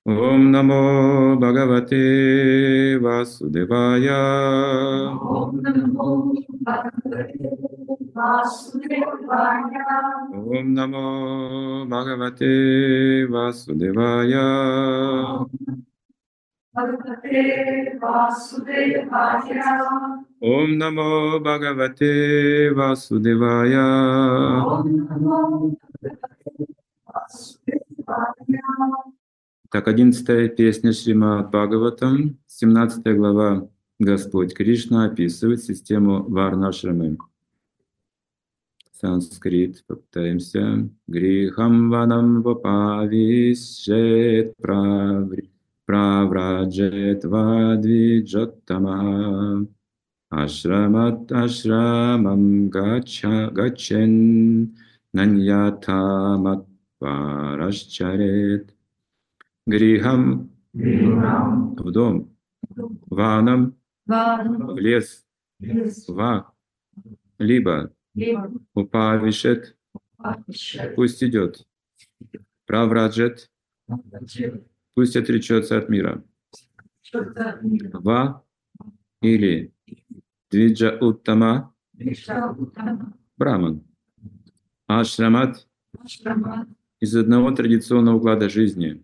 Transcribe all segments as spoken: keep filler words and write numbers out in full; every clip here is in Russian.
Om Namo Bhagavate Vasudevaya. Om Namo Bhagavate Vasudevaya. Om Namo Bhagavate Vasudevaya. Om Bhagavate Vasudevaya. Om Namo Bhagavate Vasudevaya. Om Namo Bhagavate Vasudevaya. Так, одиннадцатая песня Шримад Бхагаватам, семнадцатая глава. Господь Кришна описывает систему Варнашрамы. Санскрит, попытаемся. Грихам ванам вапавишет правраджет вадвиджоттама ашрамат ашрамам гачен наньятамат парашчарет. Грихам в дом, ванам в лес, ва либо упавишет, пусть идет, правраджет, пусть отречется от мира. Ва или двиджа уттама, браман. Ашрамат из одного традиционного уклада жизни.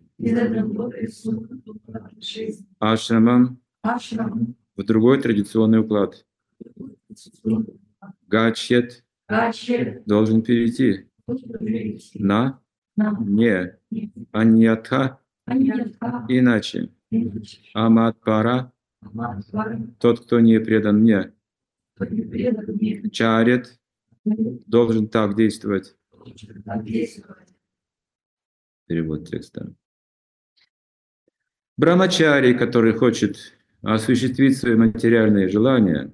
Ашрамам в другой традиционный уклад. Гачет должен перейти на не аньята иначе. Аматпара тот, кто не предан мне. Чарет должен так действовать. Перевод текста. Брамачари, который хочет осуществить свои материальные желания,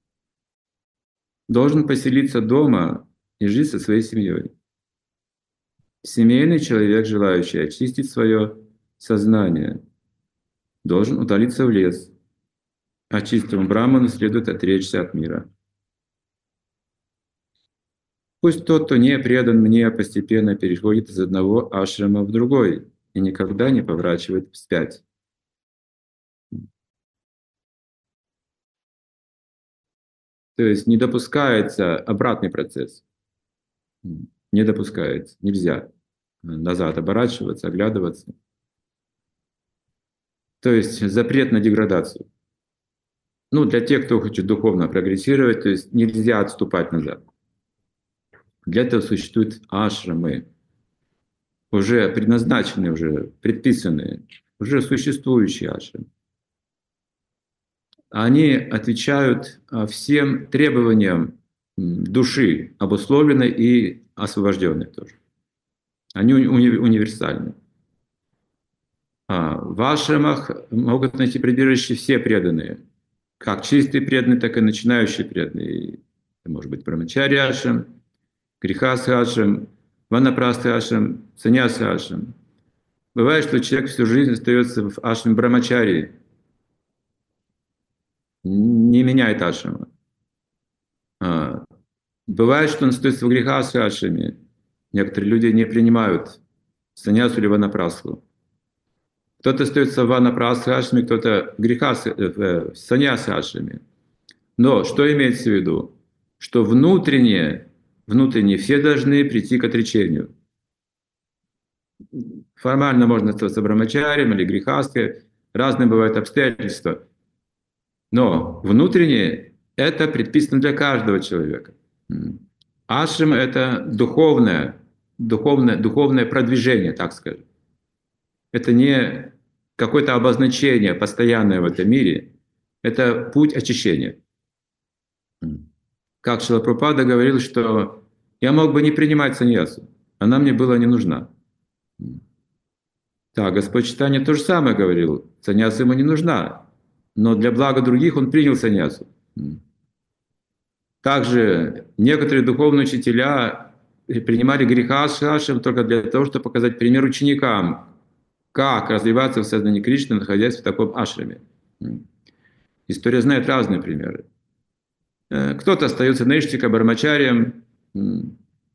должен поселиться дома и жить со своей семьей. Семейный человек, желающий очистить свое сознание, должен удалиться в лес, а чистому браману следует отречься от мира. Пусть тот, кто не предан мне, постепенно переходит из одного ашрама в другой и никогда не поворачивает вспять. То есть не допускается обратный процесс. Не допускается. Нельзя назад оборачиваться, оглядываться. То есть запрет на деградацию. Ну, для тех, кто хочет духовно прогрессировать, то есть нельзя отступать назад. Для этого существуют ашрамы, уже предназначенные, уже предписанные, уже существующие ашрамы. Они отвечают всем требованиям души, обусловленной и освобожденной тоже. Они уни- универсальны. А в ашрамах могут найти прибежище все преданные, как чистые преданные, так и начинающие преданные. Это может быть брамачари ашрам, грихаста ашрам, ванапраста ашрам, саньяса ашрам. Бывает, что человек всю жизнь остается в ашраме брамачари, не меняет ашрама. А, бывает, что он остается в грехаста ашраме. Некоторые люди не принимают саньясу или ванапрастху. Кто-то остается в ванапрастха ашраме, кто-то в грехаста, в саньяса ашраме. Но что имеется в виду? Что внутренне, внутренне все должны прийти к отречению. Формально можно остаться брамачарием или грехасткой, разные бывают обстоятельства. Но внутренне это предписано для каждого человека. Ашрам – это духовное, духовное, духовное продвижение, так скажем. Это не какое-то обозначение постоянное в этом мире, это путь очищения. Как Шрила Прабхупада говорил, что я мог бы не принимать саньясу, она мне была не нужна. Так, Господь Чайтанья то же самое говорил, саньяса ему не нужна, но для блага других он принял саньясу. Также некоторые духовные учителя принимали грехаста только для того, чтобы показать пример ученикам, как развиваться в сознании Кришны, находясь в таком ашраме. История знает разные примеры. Кто-то остается нейштика, бармачарием,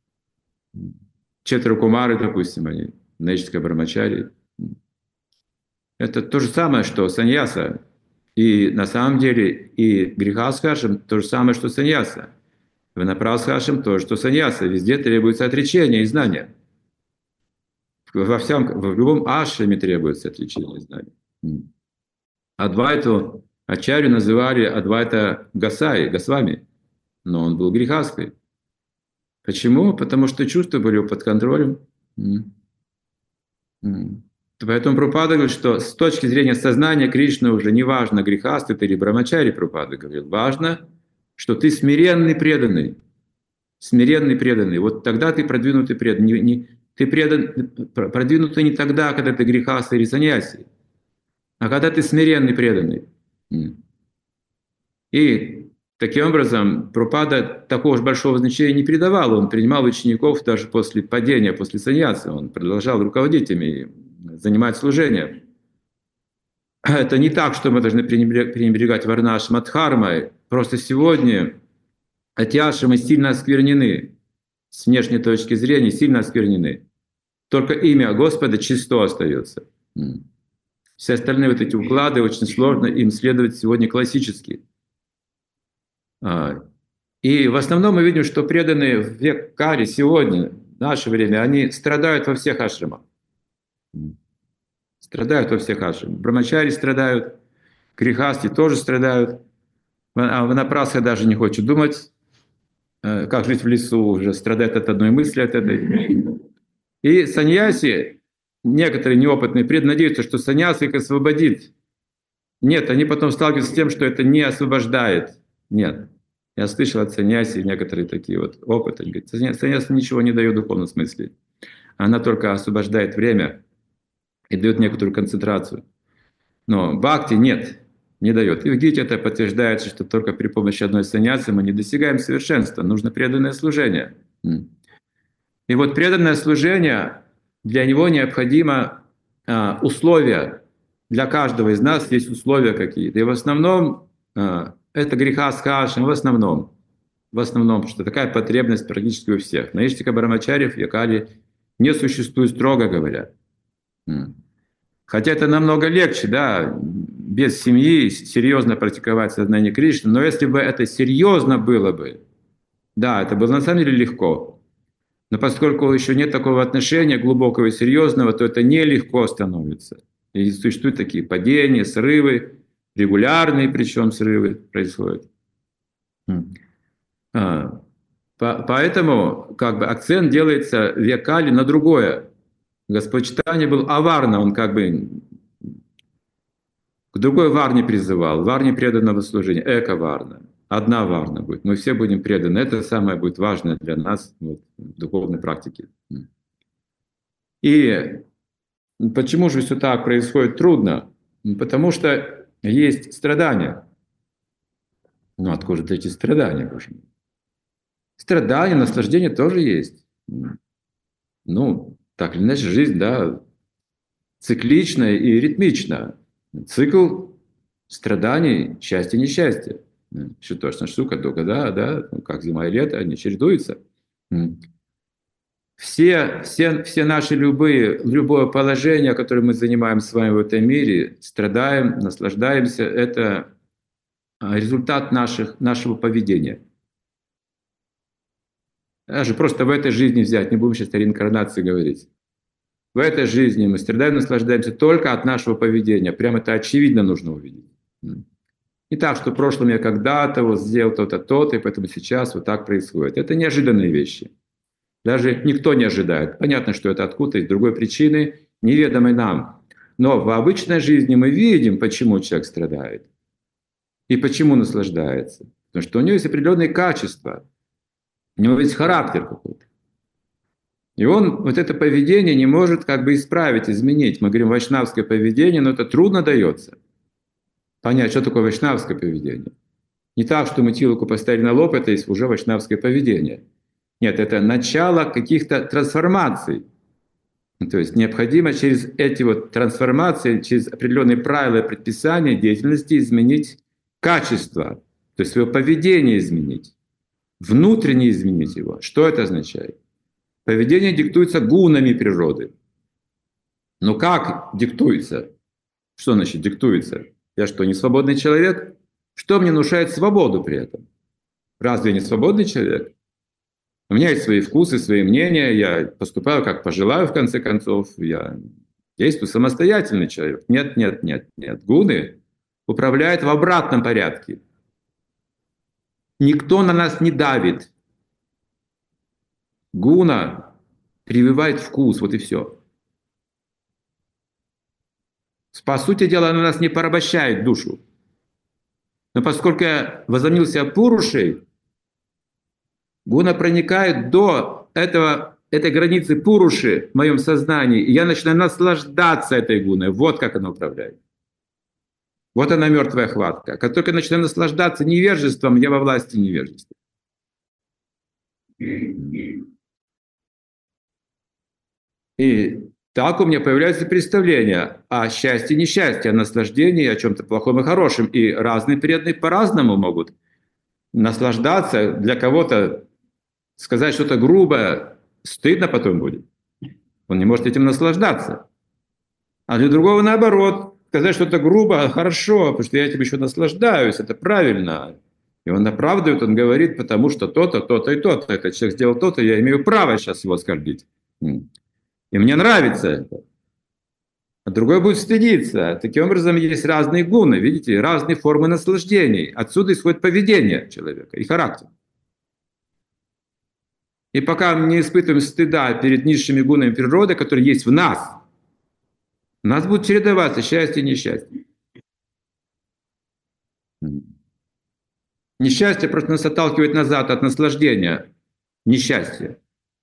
четверо кумары, допустим, они нейштика, бармачари. Это то же самое, что саньяса. И на самом деле и грехасхашам то же самое, что саньяса. Ванапрасхашам то же, что саньяса. Везде требуется отречение и знания. Во всем, в любом ашраме требуется отречение и знания. Адвайту Ачарью называли Адвайта Гасай, Госвами, но он был грехаской. Почему? Потому что чувства были под контролем. Поэтому Прабхупада говорит, что с точки зрения сознания Кришны уже не важно, грехаст ты или брамачари, Прабхупада говорил. Важно, что ты смиренный преданный. Смиренный преданный. Вот тогда ты продвинутый преданный. Не, не, ты предан, продвинутый не тогда, когда ты грехаст или саньяси, а когда ты смиренный преданный. И таким образом Прабхупада такого уж большого значения не придавал. Он принимал учеников даже после падения, после саньяса. Он продолжал руководить ими, занимать служение. Это не так, что мы должны пренебрегать варнашам адхармой. Просто сегодня эти ашрамы сильно осквернены. С внешней точки зрения сильно осквернены. Только имя Господа чисто остается. Все остальные вот эти уклады очень сложно им следовать сегодня классически. И в основном мы видим, что преданные в век Кали сегодня, в наше время, они страдают во всех ашрамах. Страдают во всех ашрамах. Брамачари страдают, грехасти тоже страдают. А Ванапрасха даже не хочет думать, как жить в лесу, уже страдает от одной мысли, от этой. И саньяси, некоторые неопытные преданные надеются, что саньяс их освободит. Нет, они потом сталкиваются с тем, что это не освобождает. Нет. Я слышал от саньяси некоторые такие вот опыты. Говорит, саньяс ничего не дает в духовном смысле. Она только освобождает время и дает некоторую концентрацию. Но бхакти нет, не дает. И в Гите это подтверждается, что только при помощи одной саньясы мы не достигаем совершенства. Нужно преданное служение. И вот преданное служение, для него необходимо а, условия. Для каждого из нас есть условия какие-то. И в основном а, это греха с хашем, в основном. В основном, потому что такая потребность практически у всех. Наиштика Брамачарьев в Якали не существует, строго говоря. Хотя это намного легче, да, без семьи серьезно практиковать сознание Кришны. Но если бы это серьезно было бы, да, это было на самом деле легко. Но поскольку еще нет такого отношения глубокого и серьезного, то это нелегко становится. И существуют такие падения, срывы, регулярные причем срывы происходят. А, по, поэтому как бы акцент делается в Якали на другое. Господь Чайтанья был аварна, он как бы к другой варне призывал, варне преданного служения, эко-варна. Одна варна будет, мы все будем преданы. Это самое будет важное для нас вот, в духовной практике. И почему же все так происходит трудно? Потому что есть страдания. Ну откуда же эти страдания, боже мой? Страдания, наслаждение тоже есть. Ну, так или иначе, жизнь, да, цикличная и ритмична. Цикл страданий, счастья, несчастья. Шитошна штука, духа, да, да, ну, как зима и лето, они чередуются. Все, все, все наши любые, любое положение, которое мы занимаем с вами в этом мире, страдаем, наслаждаемся, это результат наших, нашего поведения. Даже просто в этой жизни взять, не будем сейчас о реинкарнации говорить. В этой жизни мы страдаем, наслаждаемся только от нашего поведения. Прямо это очевидно нужно увидеть. Не так, что в прошлом я когда-то вот сделал то-то, то-то, и поэтому сейчас вот так происходит. Это неожиданные вещи. Даже никто не ожидает. Понятно, что это откуда-то из другой причины, неведомой нам. Но в обычной жизни мы видим, почему человек страдает. И почему наслаждается. Потому что у него есть определенные качества. У него есть характер какой-то. И он вот это поведение не может как бы исправить, изменить. Мы говорим вайшнавское поведение, но это трудно дается. Понять, что такое вайшнавское поведение. Не так, что мы тилоку поставили на лоб, это есть уже вайшнавское поведение. Нет, это начало каких-то трансформаций. То есть необходимо через эти вот трансформации, через определенные правила и предписания деятельности изменить качество, то есть свое поведение изменить, внутренне изменить его. Что это означает? Поведение диктуется гунами природы. Но как диктуется? Что значит диктуется? Я что, не свободный человек? Что мне внушает свободу при этом? Разве я не свободный человек? У меня есть свои вкусы, свои мнения, я поступаю как пожелаю, в конце концов, я действую самостоятельный человек. Нет, нет, нет, нет. Гуны управляют в обратном порядке. Никто на нас не давит. Гуна прививает вкус, вот и все. По сути дела, она нас не порабощает душу. Но поскольку я возомнил себя Пурушей, гуна проникает до этого, этой границы Пуруши в моем сознании, и я начинаю наслаждаться этой гуной. Вот как она управляет. Вот она мертвая хватка. Как только я начинаю наслаждаться невежеством, я во власти невежества. И так у меня появляется представление о счастье и несчастье, о наслаждении, о чем-то плохом и хорошем. И разные преданные по-разному могут наслаждаться. Для кого-то сказать что-то грубое стыдно потом будет. Он не может этим наслаждаться. А для другого наоборот. Сказать что-то грубо хорошо, потому что я этим еще наслаждаюсь, это правильно. И он оправдывает, он говорит, потому что то-то, то-то и то-то. Этот человек сделал то-то, я имею право сейчас его оскорбить. И мне нравится это. А другой будет стыдиться. Таким образом, есть разные гуны, видите, разные формы наслаждений. Отсюда исходит поведение человека и характер. И пока мы не испытываем стыда перед низшими гунами природы, которые есть в нас, у нас будет чередоваться счастье и несчастье. Несчастье просто нас отталкивает назад от наслаждения. Несчастье.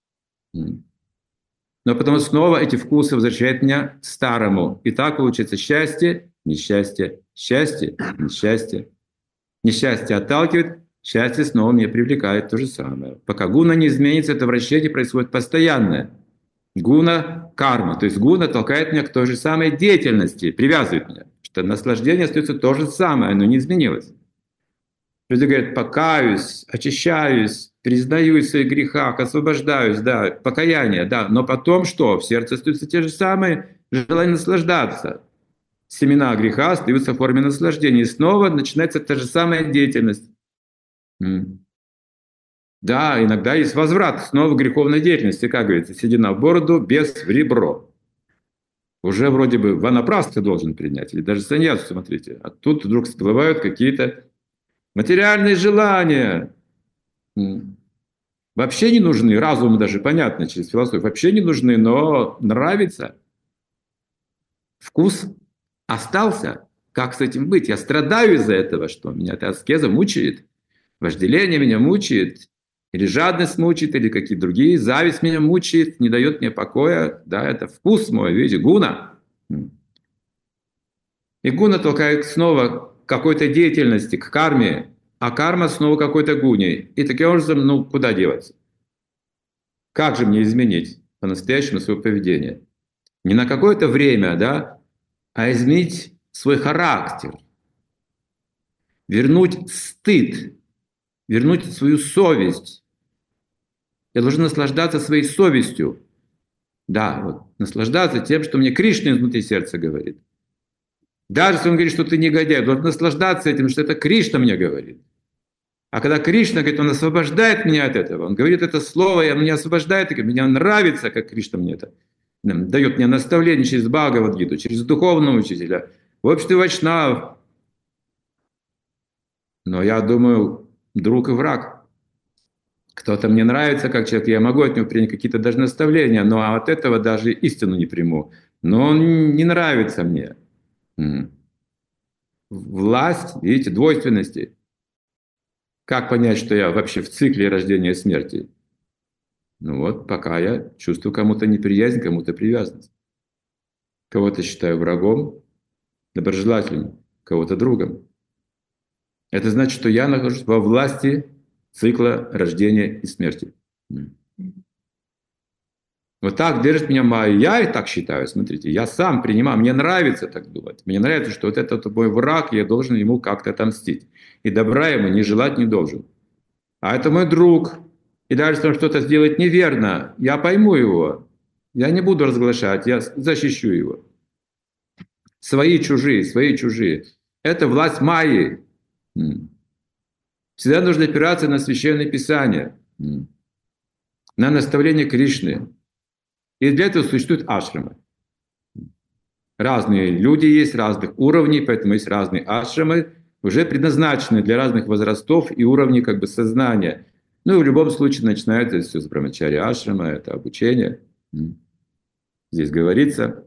Но потом снова эти вкусы возвращают меня к старому. И так получается счастье, несчастье, счастье, несчастье. Несчастье отталкивает, счастье снова меня привлекает, то же самое. Пока гуна не изменится, это вращение происходит постоянное. Гуна – карма. То есть гуна толкает меня к той же самой деятельности, привязывает меня. Что наслаждение остается то же самое, оно не изменилось. Люди говорят, покаюсь, очищаюсь, признаюсь в своих грехах, освобождаюсь, да, покаяние, да. Но потом что? В сердце остаются те же самые желания наслаждаться. Семена греха остаются в форме наслаждения. И снова начинается та же самая деятельность. Да, иногда есть возврат снова к греховной деятельности, как говорится, седина в бороду, бес в ребро. Уже вроде бы ванапрастха должен принять, или даже саньясу, смотрите. А тут вдруг всплывают какие-то материальные желания. Вообще не нужны, разуму даже понятно через философию, вообще не нужны, но нравится. Вкус остался. Как с этим быть? Я страдаю из-за этого, что меня эта аскеза мучает, вожделение меня мучает, или жадность мучает, или какие-то другие, зависть меня мучает, не дает мне покоя. Да, это вкус мой, видите, гуна. И гуна толкает снова к какой-то деятельности, к карме, а карма снова какой-то гуне. И таким образом, ну, куда деваться? Как же мне изменить по-настоящему свое поведение? Не на какое-то время, да, а изменить свой характер. Вернуть стыд, вернуть свою совесть. Я должен наслаждаться своей совестью. Да, вот, наслаждаться тем, что мне Кришна изнутри сердца говорит. Даже если он говорит, что ты негодяй, я должен наслаждаться этим, что это Кришна мне говорит. А когда Кришна говорит, он освобождает меня от этого, он говорит это слово, и он меня освобождает, и мне нравится, как Кришна мне это дает мне наставление через Бхагавад-гиту, через духовного учителя, в обществе вайшнавов. Но я думаю, друг и враг. Кто-то мне нравится как человек, я могу от него принять какие-то даже наставления, но от этого даже истину не приму. Но он не нравится мне. Власть, видите, двойственности. Как понять, что я вообще в цикле рождения и смерти? Ну вот, пока я чувствую кому-то неприязнь, кому-то привязанность. Кого-то считаю врагом, доброжелательным, кого-то другом. Это значит, что я нахожусь во власти цикла рождения и смерти. Вот так держит меня Майя. Я и так считаю, смотрите, я сам принимаю, мне нравится так думать. Мне нравится, что вот этот мой враг, я должен ему как-то отомстить. И добра ему не желать не должен. А это мой друг. И даже если он что-то сделает неверно, я пойму его. Я не буду разглашать, я защищу его. Свои, чужие, свои, чужие. Это власть майи. Всегда нужно опираться на Священное Писание, на наставление Кришны. И для этого существуют ашрамы. Разные люди есть, разных уровней, поэтому есть разные ашрамы, уже предназначены для разных возрастов и уровней как бы сознания. Ну и в любом случае начинается все с брамачари ашрама, это обучение. Здесь говорится.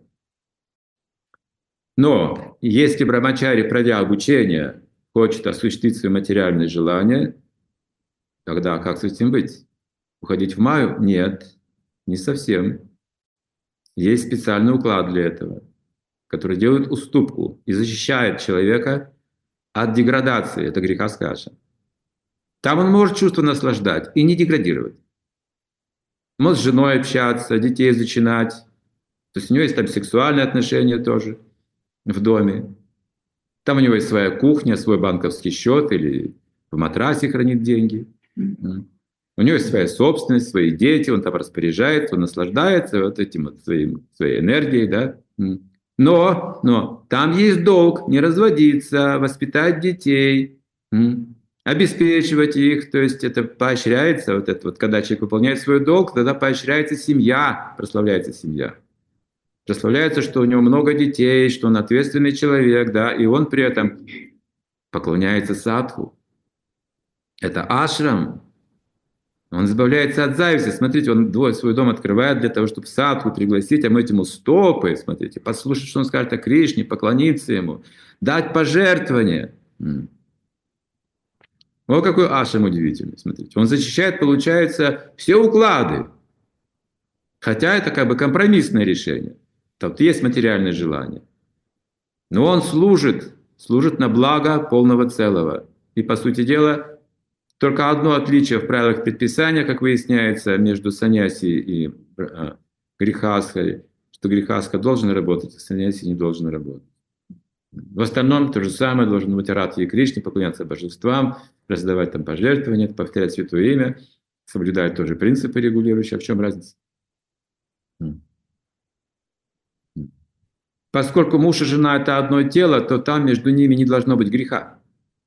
Но если брамачари, пройдя обучение, хочет осуществить свои материальные желания, тогда как с этим быть? Уходить в майю? Нет, не совсем. Есть специальный уклад для этого, который делает уступку и защищает человека от деградации, это греха скаша. Там он может чувство наслаждать и не деградировать. Может с женой общаться, детей зачинать. То есть у него есть там сексуальные отношения тоже в доме. Там у него есть своя кухня, свой банковский счет или в матрасе хранит деньги. У него есть своя собственность, свои дети, он там распоряжается, он наслаждается вот этим вот своим, своей энергией, да. Но, но там есть долг не разводиться, воспитать детей, обеспечивать их, то есть это поощряется, вот это вот, когда человек выполняет свой долг, тогда поощряется семья, прославляется семья. Прославляется, что у него много детей, что он ответственный человек, да, и он при этом поклоняется садху. Это ашрам. Он избавляется от зависти. Смотрите, он свой дом открывает для того, чтобы садху пригласить, омыть ему стопы, смотрите, послушать, что он скажет о Кришне, поклониться ему, дать пожертвования. Вот какой ашрам удивительный, смотрите. Он защищает, получается, все уклады. Хотя это как бы компромиссное решение. Тут есть материальное желание. Но он служит, служит на благо полного целого. И, по сути дела, только одно отличие в правилах предписания, как выясняется, между саньяси и э, грехастхой, что грехастха должен работать, а саньяси не должен работать. В остальном то же самое, должен быть рад и Кришне, поклоняться божествам, раздавать там пожертвования, повторять святое имя, соблюдать тоже принципы регулирующие. А в чем разница? Поскольку муж и жена – это одно тело, то там между ними не должно быть греха.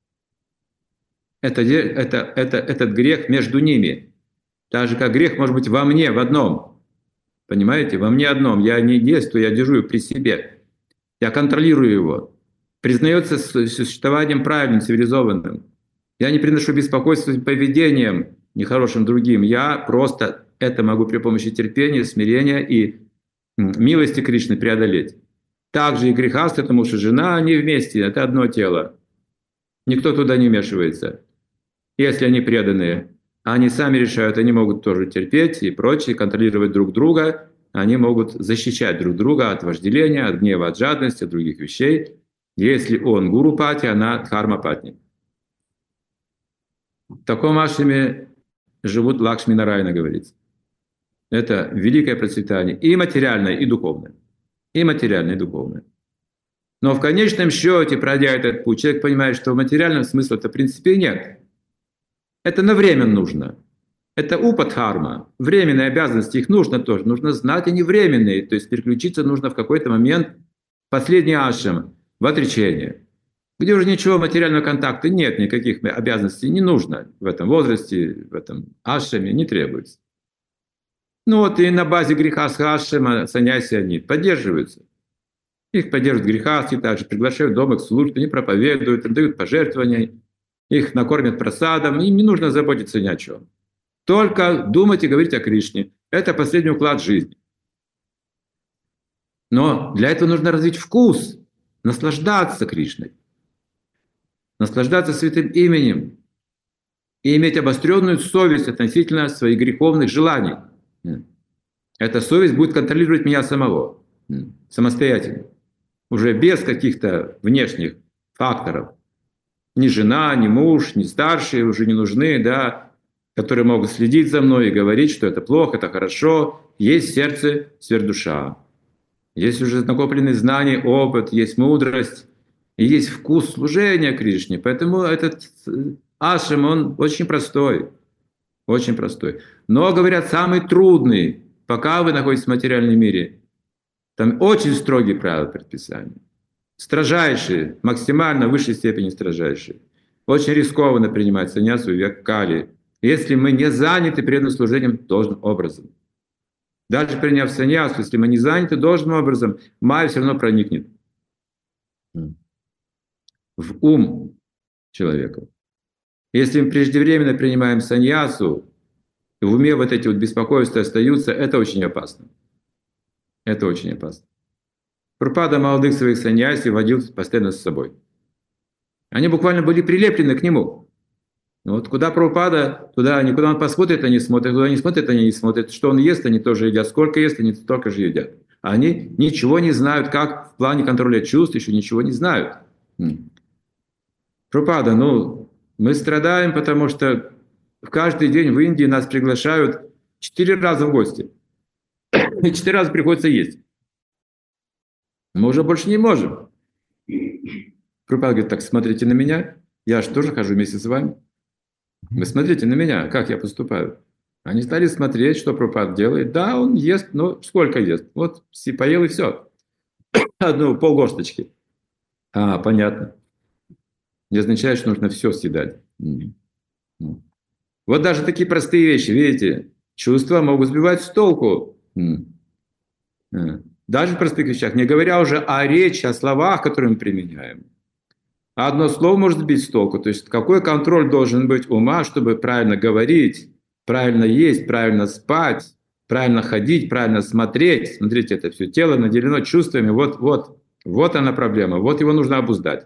Это, это, это, этот грех между ними. Так же, как грех может быть во мне, в одном. Понимаете? Во мне одном. Я не действую, я держу при себе. Я контролирую его. Признается существованием правильным, цивилизованным. Я не приношу беспокойства поведением нехорошим другим. Я просто это могу при помощи терпения, смирения и милости Кришны преодолеть. Также и грехастхи, это муж и жена, они вместе, это одно тело. Никто туда не вмешивается. Если они преданные, они сами решают, они могут тоже терпеть и прочее, контролировать друг друга, они могут защищать друг друга от вожделения, от гнева, от жадности, от других вещей. Если он гуру пати, она дхарма патни. В таком ашраме живут Лакшми Нарайана, говорится. Это великое процветание и материальное, и духовное. И материальное, и духовное. Но в конечном счете, пройдя этот путь, человек понимает, что в материальном смысле-то в принципе нет. Это на время нужно. Это упадхарма. Временные обязанности, их нужно тоже. Нужно знать, они временные. То есть переключиться нужно в какой-то момент в последний ашрам, в отречение. Где уже ничего материального контакта нет, никаких обязанностей не нужно в этом возрасте, в этом ашраме, не требуется. Ну вот и на базе грехастха ашрама саньяси они поддерживаются. Их поддерживают грехастхи, также приглашают дома к службе, они проповедуют, им дают пожертвования, их накормят просадом, им не нужно заботиться ни о чем. Только думать и говорить о Кришне. Это последний уклад жизни. Но для этого нужно развить вкус, наслаждаться Кришной, наслаждаться святым именем и иметь обостренную совесть относительно своих греховных желаний. Эта совесть будет контролировать меня самого, самостоятельно, уже без каких-то внешних факторов. Ни жена, ни муж, ни старшие уже не нужны, да, которые могут следить за мной и говорить, что это плохо, это хорошо. Есть в сердце сверхдуша. Есть уже накопленные знания, опыт, есть мудрость, и есть вкус служения Кришне. Поэтому этот ашрам, он очень простой, очень простой. Но, говорят, самый трудный, пока вы находитесь в материальном мире. Там очень строгие правила предписания. строжайшие, максимально в высшей степени строжайшие. Очень рискованно принимать саньясу в век Кали, если мы не заняты преданным служением должным образом. Даже приняв саньясу, если мы не заняты должным образом, майя все равно проникнет в ум человека. Если мы преждевременно принимаем саньясу, и в уме вот эти вот беспокойства остаются, это очень опасно. Это очень опасно. Прабхупада молодых своих саньяси водил постоянно с собой. Они буквально были прилеплены к нему. Но вот куда Прабхупада, туда никуда он посмотрит, они смотрят, куда не смотрят, они не смотрят. Что он ест, они тоже едят. Сколько ест, они столько же едят. Они ничего не знают, как в плане контроля чувств, еще ничего не знают. Прабхупада, ну, мы страдаем, потому что в каждый день в Индии нас приглашают четыре раза в гости. И четыре раза приходится есть. Мы уже больше не можем. Прабхупада говорит, так, смотрите на меня, я же тоже хожу вместе с вами. Вы смотрите на меня, как я поступаю. Они стали смотреть, что Прабхупада делает. Да, он ест, но сколько ест? Вот поел и все. Одну полгорсточки. А, понятно. Не означает, что нужно все съедать. Вот даже такие простые вещи, видите, чувства могут сбивать с толку. Даже в простых вещах, не говоря уже о речи, о словах, которые мы применяем. Одно слово может сбить с толку. То есть какой контроль должен быть ума, чтобы правильно говорить, правильно есть, правильно спать, правильно ходить, правильно смотреть. Смотрите, это все тело наделено чувствами. Вот, вот, вот она проблема. Вот его нужно обуздать.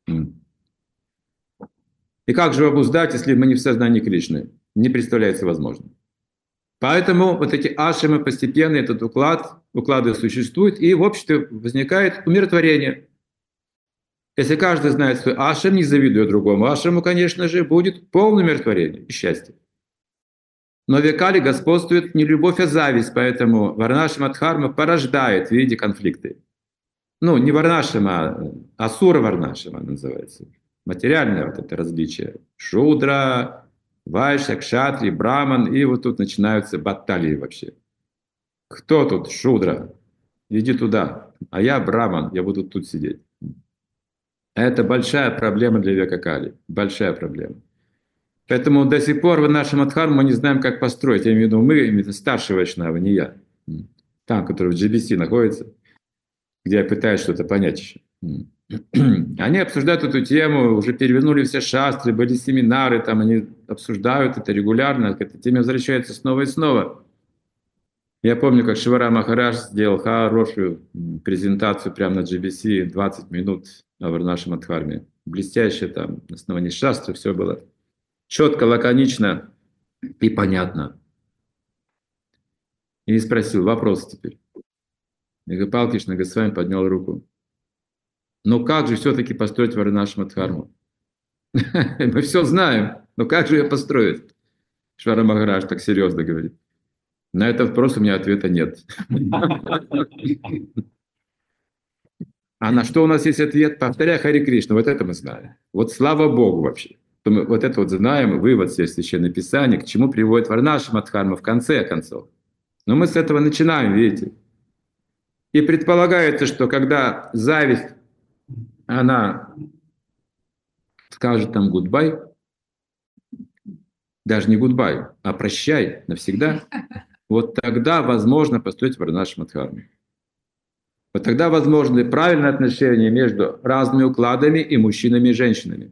И как же обуздать, если мы не в сознании Кришны? Не представляется возможным. Поэтому вот эти ашрамы постепенно, этот уклад, уклады существуют, и в обществе возникает умиротворение. Если каждый знает свой ашрам, не завидуя другому ашраму, конечно же, будет полное умиротворение и счастье. Но в векали господствует не любовь, а зависть, поэтому варнашрама дхарма порождает в виде конфликты. Ну, не варнашрама, а асура варнашрама называется. Материальное вот это различие. Шудра, вайшья, кшатри, браман, и вот тут начинаются баталии вообще. Кто тут шудра? Иди туда. А я браман, я буду тут сидеть. Это большая проблема для века Кали. Большая проблема. Поэтому до сих пор в нашем Адхарму мы не знаем, как построить. Я имею в виду мы, именно старший Вайшнава, не я. Там, который в джи би си находится, где я пытаюсь что-то понять еще. Они обсуждают эту тему, уже перевернули все шастры, были семинары, там они обсуждают это регулярно, к этой теме возвращаются снова и снова. Я помню, как Шивара Махарадж сделал хорошую презентацию прямо на джи би си, двадцать минут в нашем Адхарме. Блестяще там, на основании шастры все было четко, лаконично и понятно. И спросил, вопрос теперь. Гопал Кришна Госвами поднял руку. Но как же все-таки построить Варнашрама Дхарму? Мы все знаем, но как же ее построить? Швара Махарадж так серьезно говорит. На этот вопрос у меня ответа нет. А на что у нас есть ответ? Повторяй Хари Кришна, вот это мы знаем. Вот слава Богу вообще. То мы вот это вот знаем, вывод всех священных писаний, к чему приводит Варнашрама Дхарма в конце концов. Но мы с этого начинаем, видите. И предполагается, что когда зависть, она скажет там гудбай, даже не гудбай, а прощай навсегда, вот тогда возможно построить Варнашрама Дхарму. Вот тогда возможны правильные отношения между разными укладами и мужчинами и женщинами.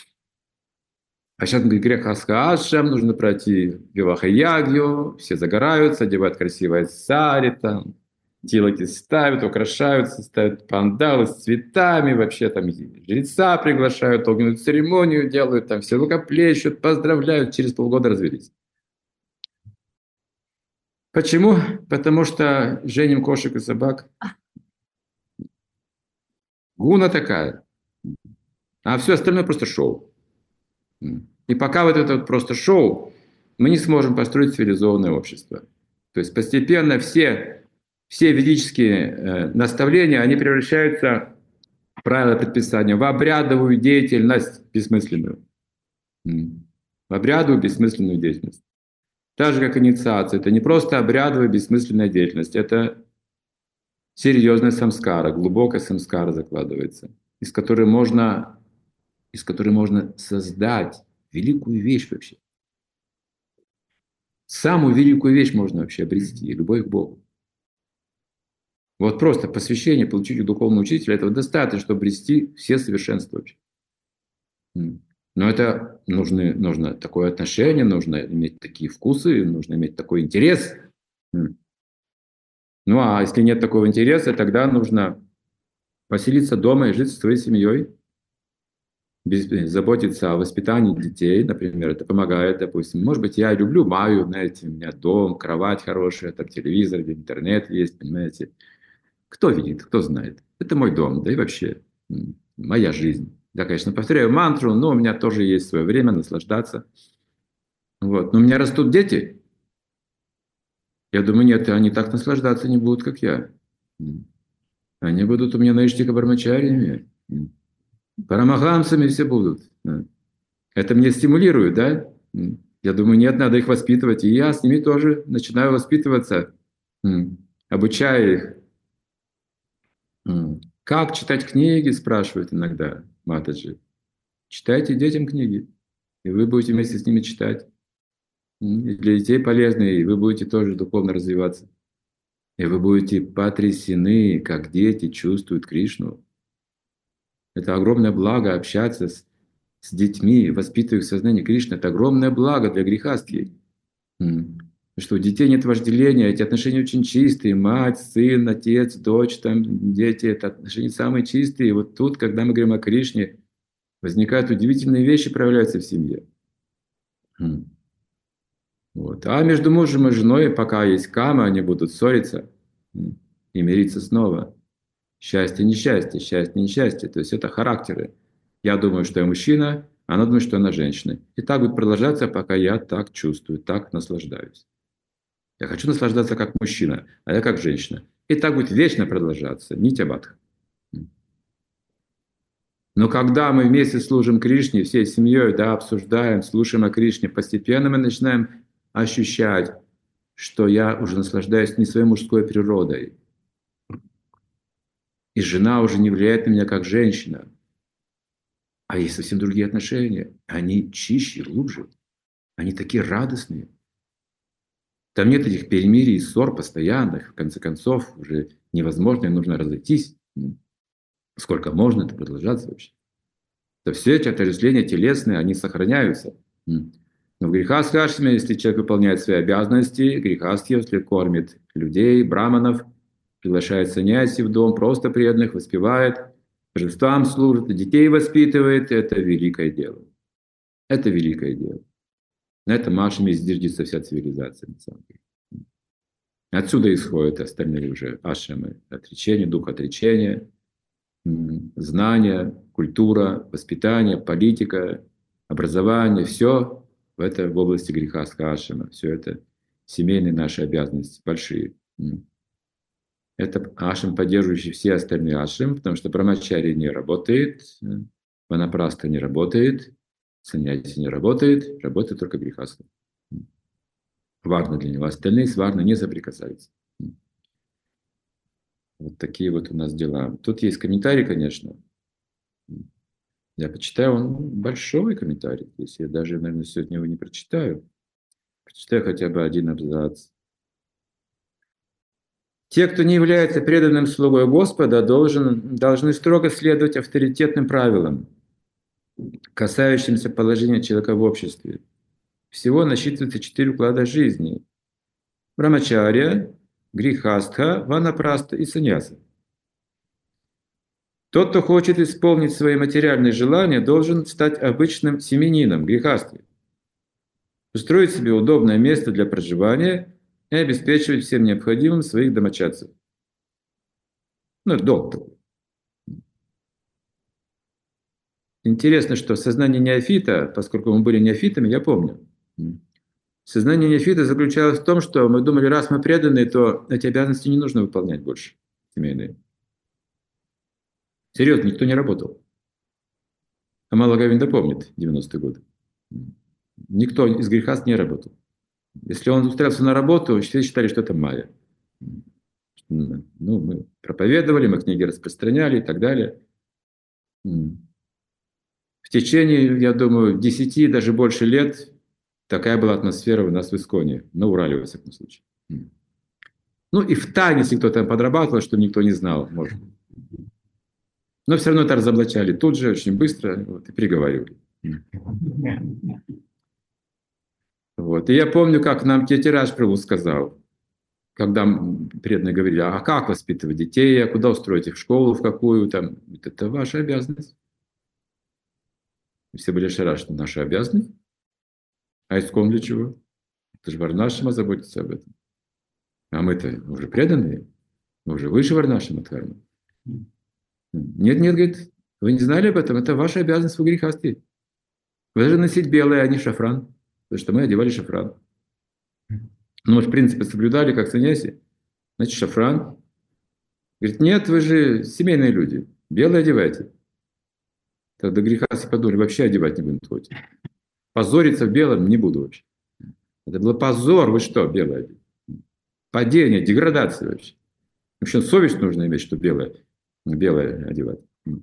А сейчас, говорит, грех Асхаашам, нужно пройти Виваха-ягью, все загораются, одевают красивые сари, там, тилоки ставят, украшаются, ставят пандалы с цветами, вообще там жреца приглашают, огненную церемонию делают, там все рукоплещут, поздравляют, через полгода развелись. Почему? Потому что женим кошек и собак. Гуна такая. А все остальное просто шоу. И пока вот это вот просто шоу, мы не сможем построить цивилизованное общество. То есть постепенно все, все ведические э, наставления, они превращаются в правила предписания, в обрядовую деятельность бессмысленную. В обрядовую бессмысленную деятельность. Так же, как инициация. Это не просто обрядовая бессмысленная деятельность. Это серьезная самскара, глубокая самскара закладывается, из которой можно, из которой можно создать великую вещь вообще. Самую великую вещь можно вообще обрести – любовь к Богу. Вот просто посвящение, получить у духовного учителя – этого достаточно, чтобы обрести все совершенства вообще. Но это нужны, нужно такое отношение, нужно иметь такие вкусы, нужно иметь такой интерес. Ну а если нет такого интереса, тогда нужно поселиться дома и жить со своей семьей, без, заботиться о воспитании детей, например, это помогает, допустим. Может быть, я люблю Майю, знаете, у меня дом, кровать хорошая, там телевизор, интернет есть, понимаете. Кто видит, кто знает. Это мой дом, да и вообще моя жизнь. Я, конечно, повторяю мантру, но у меня тоже есть свое время наслаждаться. Вот. Но у меня растут дети. Я думаю, нет, они так наслаждаться не будут, как я. Они будут у меня наиштика бармачариями. Парамахамсами все будут. Это мне стимулирует, да? Я думаю, нет, надо их воспитывать. И я с ними тоже начинаю воспитываться, обучая их. Как читать книги, спрашивают иногда Матаджи. Читайте детям книги, и вы будете вместе с ними читать. И для детей полезно, и вы будете тоже духовно развиваться. И вы будете потрясены, как дети чувствуют Кришну. Это огромное благо общаться с, с детьми, воспитывая их в сознании Кришны. Это огромное благо для грехастхи. Что у детей нет вожделения, эти отношения очень чистые. Мать, сын, отец, дочь, там, дети, это отношения самые чистые. И вот тут, когда мы говорим о Кришне, возникают удивительные вещи, проявляются в семье. Вот. А между мужем и женой, пока есть кама, они будут ссориться и мириться снова. Счастье, несчастье, счастье, несчастье. То есть это характеры. Я думаю, что я мужчина, она думает, что она женщина. И так будет продолжаться, пока я так чувствую, так наслаждаюсь. Я хочу наслаждаться как мужчина, а я как женщина. И так будет вечно продолжаться. Нитябадха. Но когда мы вместе служим Кришне, всей семьей, да, обсуждаем, слушаем о Кришне, постепенно мы начинаем ощущать, что я уже наслаждаюсь не своей мужской природой. И жена уже не влияет на меня как женщина. А есть совсем другие отношения. Они чище, глубже. Они такие радостные. Там нет этих перемирий и ссор постоянных. В конце концов, уже невозможно, и нужно разойтись. Сколько можно это продолжаться вообще? То все эти отождествления телесные, они сохраняются. Но в грехастхе ашраме, если человек выполняет свои обязанности, грехастхи, если кормит людей, браманов, приглашает саньяси в дом, просто преданных, воспевает, божествам служит, детей воспитывает, это великое дело. Это великое дело. На этом ашраме зиждется вся цивилизация, на самом деле. Отсюда исходят остальные уже ашрамы. Отречение, дух отречения, знания, культура, воспитание, политика, образование. Все в, это, в области грехастха ашрама. Все это семейные наши обязанности, большие. Это ашрам, поддерживающий все остальные ашрамы, потому что брамачарья не работает, ванапраста не работает, саньяси не работает, работает только грехастха. Варна для него. Остальные с варной не соприкасаются. Вот такие вот у нас дела. Тут есть комментарий, конечно. Я почитаю, он большой комментарий. То есть я даже, наверное, сегодня его не прочитаю. Прочитаю хотя бы один абзац. Те, кто не является преданным слугой Господа, должен, должны строго следовать авторитетным правилам, касающимся положения человека в обществе. Всего насчитывается четыре уклада жизни. Брамачарья, грехастха, ванапраста и саньяса. Тот, кто хочет исполнить свои материальные желания, должен стать обычным семенином, грехастхой, устроить себе удобное место для проживания и обеспечивать всем необходимым своих домочадцев. Ну, это долг такой. Интересно, что сознание неофита, поскольку мы были неофитами, я помню, сознание неофита заключалось в том, что мы думали, раз мы преданы, то эти обязанности не нужно выполнять больше, семейные. Серьезно, никто не работал. Амала Говинда помнит девяностые годы. Никто из грехаст не работал. Если он устраивался на работу, все считали, что это майя. Ну, мы проповедовали, мы книги распространяли и так далее. В течение, я думаю, десяти, даже больше лет такая была атмосфера у нас в Исконе, на Урале, во всяком случае. Ну и в тайне, если кто-то там подрабатывал, что никто не знал, может. Но все равно это разоблачали тут же, очень быстро, вот, и приговаривали. Вот. И я помню, как нам Тетираж Прабhu сказал, когда преданные говорили, а как воспитывать детей, а куда устроить их в школу, в какую там, это ваша обязанность. И все были шарашены, наша обязанность. А Искон для чего? Это же Варнашима заботится об этом. А мы-то уже преданные, мы уже выше Варнашима Дхармы. Нет, нет, говорит, вы не знали об этом, это ваша обязанность в грехасти. Вы должны носить белое, а не шафран. Потому что мы одевали шафран. Ну, мы, в принципе, соблюдали, как саньяси. Значит, шафран. Говорит, нет, вы же семейные люди. Белое одевайте. Тогда грехасти подумали, вообще одевать не будем хоть. Позориться в белом не буду вообще. Это был позор, вы что, белое одевать? Падение, деградация вообще. Вообще совесть нужно иметь, что белое, белое одевать.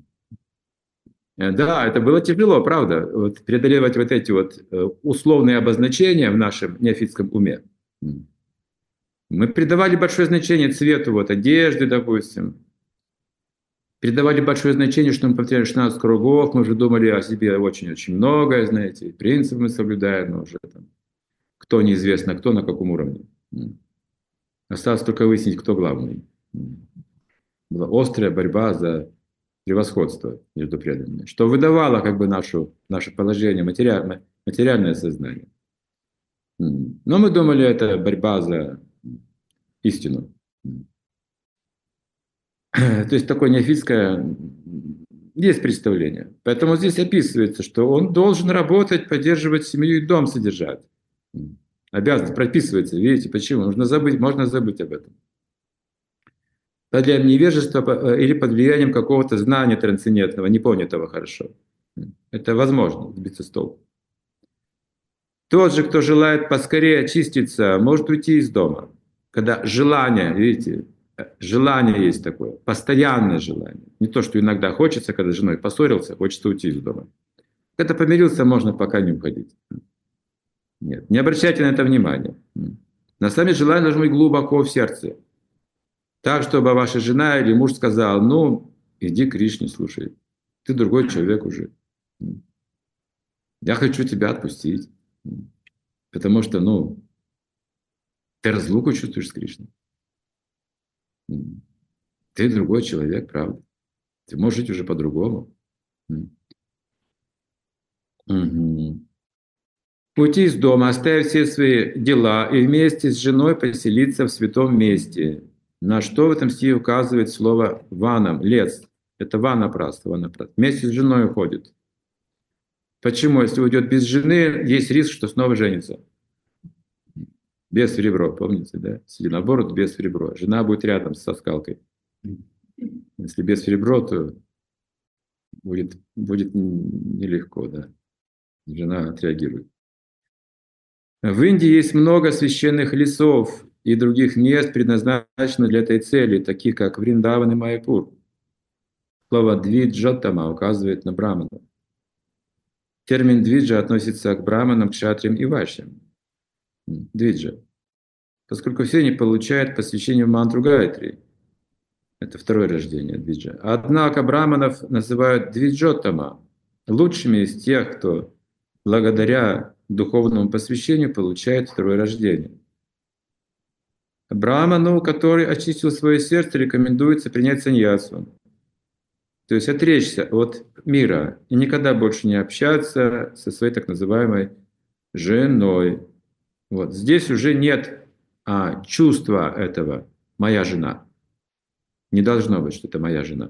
Да, это было тяжело, правда, вот, преодолевать вот эти вот условные обозначения в нашем неофитском уме. Мы придавали большое значение цвету вот, одежды, допустим. Придавали большое значение, что мы повторяем шестнадцать кругов, мы уже думали о себе очень-очень многое, знаете, принципы мы соблюдаем, но уже там, кто неизвестно, кто на каком уровне. Осталось только выяснить, кто главный. Была острая борьба за превосходство между преданными, что выдавало как бы нашу, наше положение, материальное, материальное сознание. Но мы думали, это борьба за истину. То есть такое неофитское есть представление. Поэтому здесь описывается, что он должен работать, поддерживать семью и дом содержать. Обязанность прописывается, видите, почему? Нужно забыть, можно забыть об этом. Для невежества или под влиянием какого-то знания трансцендентного, непонятого хорошо. Это возможно, сбиться с толку. Тот же, кто желает поскорее очиститься, может уйти из дома. Когда желание, видите, желание есть такое, постоянное желание. Не то, что иногда хочется, когда с женой поссорился, хочется уйти из дома. Когда помирился, можно пока не уходить. Нет, не обращайте на это внимания. На самом деле желание должно быть глубоко в сердце. Так, чтобы ваша жена или муж сказал, ну, иди к Кришне, слушай, ты другой человек уже. Я хочу тебя отпустить. Потому что, ну, ты разлуку чувствуешь с Кришной. Ты другой человек, правда. Ты можешь жить уже по-другому. Угу. Уйти из дома, оставив все свои дела и вместе с женой поселиться в святом месте. На что в этом стихе указывает слово «ванам», «лес». Это ванапраста, ванапраста. Вместе с женой уходит. Почему? Если уйдет без жены, есть риск, что снова женится. Без в ребро, помните, да? Если наоборот, без в ребро. Жена будет рядом со скалкой. Если без в ребро, то будет, будет нелегко, да. Жена отреагирует. В Индии есть много священных лесов и других мест, предназначенных для этой цели, таких как Вриндаван и Майяпур. Слово «двиджатама» указывает на браманов. Термин «двиджа» относится к браманам, кшатриям и вайшьям. Двиджа. Поскольку все они получают посвящение в мантру Гайатри. Это второе рождение двиджа. Однако браманов называют двиджотама, лучшими из тех, кто благодаря духовному посвящению получает второе рождение. Браману, который очистил свое сердце, рекомендуется принять саньясу. То есть отречься от мира и никогда больше не общаться со своей так называемой женой. Вот. Здесь уже нет а, чувства этого «моя жена». Не должно быть, что это моя жена.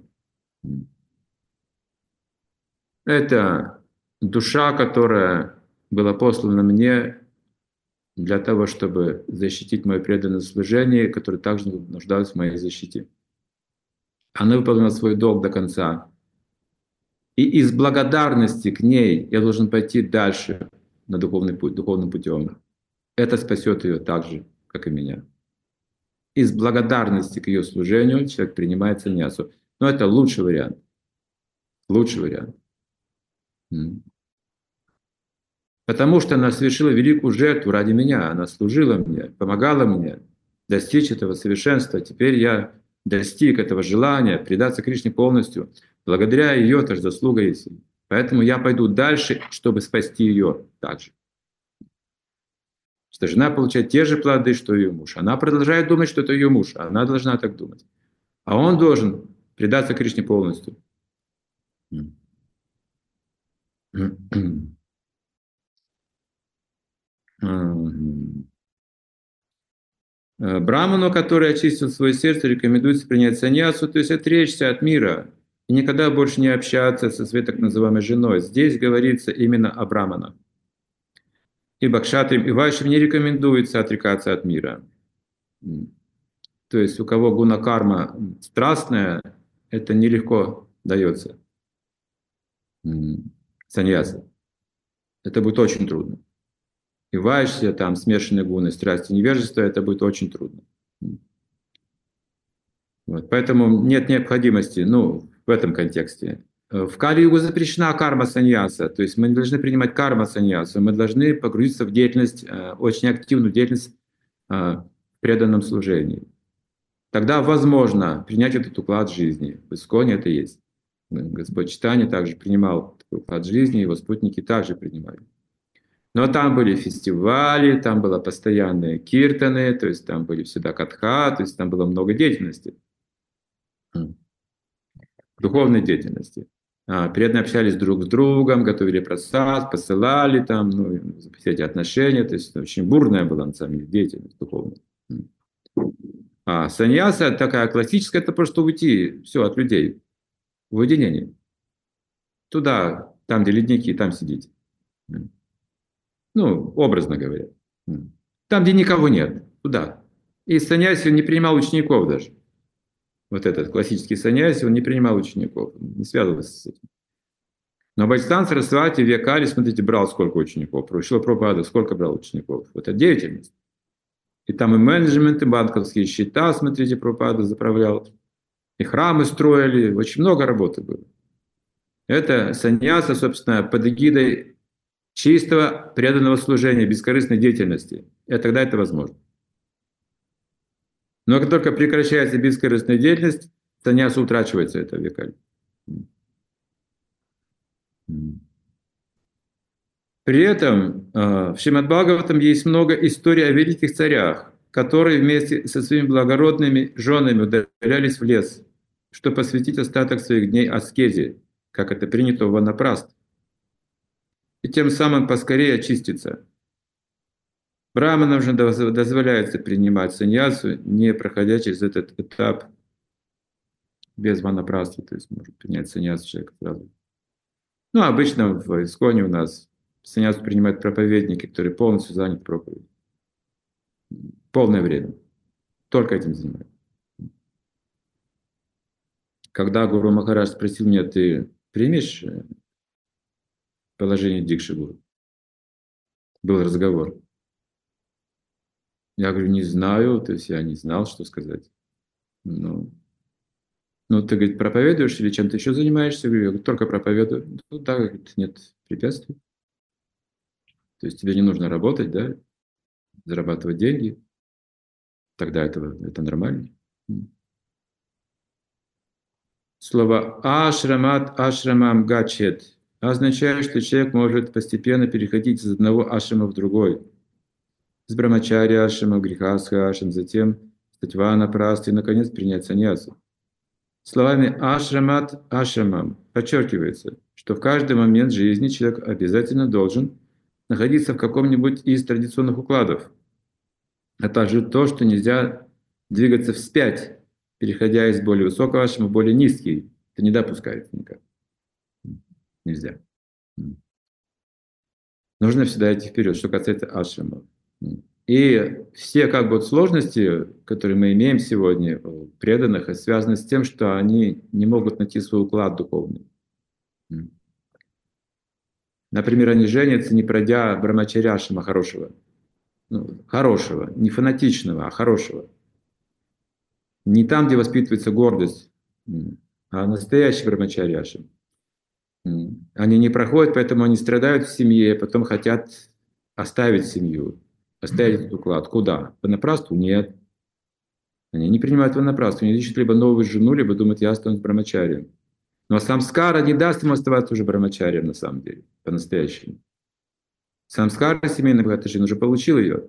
Это душа, которая была послана мне для того, чтобы защитить мое преданное служение, которое также нуждалось в моей защите. Она выполнила свой долг до конца. И из благодарности к ней я должен пойти дальше на духовный путь, духовным путем. Это спасет ее так же, как и меня. из благодарности к ее служению человек принимает саньясу. Но это лучший вариант. Лучший вариант. Потому что она совершила великую жертву ради меня. Она служила мне, помогала мне достичь этого совершенства. Теперь я достиг этого желания предаться Кришне полностью. Благодаря ее тоже заслуга есть. Поэтому я пойду дальше, чтобы спасти ее также. Что жена получает те же плоды, что и ее муж. Она продолжает думать, что это ее муж. Она должна так думать. А он должен предаться Кришне полностью. Браману, который очистил свое сердце, рекомендуется принять саньясу, то есть отречься от мира и никогда больше не общаться со своей так называемой женой. Здесь говорится именно о браманах. Ибо кшатриям и вайшам не рекомендуется отрекаться от мира. То есть у кого гуна-карма страстная, это нелегко дается. Саньяса. Это будет очень трудно. И вайшья, там, смешанные гуны, страсти, невежество, это будет очень трудно. Вот. Поэтому нет необходимости, ну, в этом контексте. В Кали-югу запрещена карма саньяса, то есть мы не должны принимать карма саньясу, мы должны погрузиться в деятельность, очень активную деятельность в преданном служении. Тогда возможно принять этот уклад жизни. В Исконе это есть. Господь Чайтанья также принимал такой уклад жизни, его спутники также принимали. Но там были фестивали, там было постоянные киртаны, то есть там были всегда катха, то есть там было много деятельности, духовной деятельности. А, преданные общались друг с другом, готовили просад, посылали там, ну, все эти отношения, то есть очень бурная была на самом деле деятельность духовная. А саньяса такая классическая, это просто уйти, все, от людей, в уединение. Туда, там, где ледники, там сидеть. Ну, образно говоря. Там, где никого нет, туда. И саньяси не принимал учеников даже. Вот этот классический саньяси, он не принимал учеников, не связывался с этим. Но Бхактисиданта Сарасвати в Якаре, смотрите, брал сколько учеников. Шрила Прабхупада сколько брал учеников. Вот это деятельность. И там и менеджмент, и банковские счета, смотрите, Прабхупада заправлял. И храмы строили, очень много работы было. Это саньяса, собственно, под эгидой чистого преданного служения, бескорыстной деятельности. И тогда это возможно. Но как только прекращается бескорыстная деятельность, саньяса утрачивается это в Якаре. При этом в Шримад Бхагаватам есть много историй о великих царях, которые вместе со своими благородными женами удалялись в лес, чтобы посвятить остаток своих дней аскезе, как это принято у ванапраст, и тем самым поскорее очиститься. Браманам же дозволяется принимать саньясу, не проходя через этот этап без ванапраста, то есть может принять саньясу человек сразу. Ну, обычно в Исконе у нас саньясу принимают проповедники, которые полностью заняты проповедью. Полное время. Только этим занимаются. Когда Гуру Махарадж спросил меня, ты примешь положение Дикши Гуру? Был разговор. Я говорю, не знаю, то есть я не знал, что сказать. Ну, ну ты, говорит, проповедуешь или чем-то еще занимаешься? Я говорю, я говорю, только проповедую. Ну, да, говорит, нет препятствий. То есть тебе не нужно работать, да, зарабатывать деньги. Тогда это, это нормально. Слово «ашрамат ашрамам гачет» означает, что человек может постепенно переходить из одного ашрама в другой. С брамачари ашрама, грихастха ашрам, затем стать ванапрастой и, наконец, принять саньясу. Словами «ашрамат ашрамам» подчеркивается, что в каждый момент жизни человек обязательно должен находиться в каком-нибудь из традиционных укладов, а также то, что нельзя двигаться вспять, переходя из более высокого ашрама в более низкий. Это не допускается никак. Нельзя. Нужно всегда идти вперед, что касается ашрама. И все как бы сложности, которые мы имеем сегодня у преданных, связаны с тем, что они не могут найти свой уклад духовный. Например, они женятся, не пройдя брамачарья ашрама хорошего. Ну, хорошего, не фанатичного, а хорошего. Не там, где воспитывается гордость, а настоящий брамачарья ашрам. Они не проходят, поэтому они страдают в семье, потом хотят оставить семью, оставить этот уклад. Куда? Понапрасну? Нет. Они не принимают понапрасну. Они ищут либо новую жену, либо думают, я останусь брамачарием. Но самскара не даст ему оставаться уже брамачарием на самом деле, по-настоящему. Самскара семейной богатой жизни уже получил ее.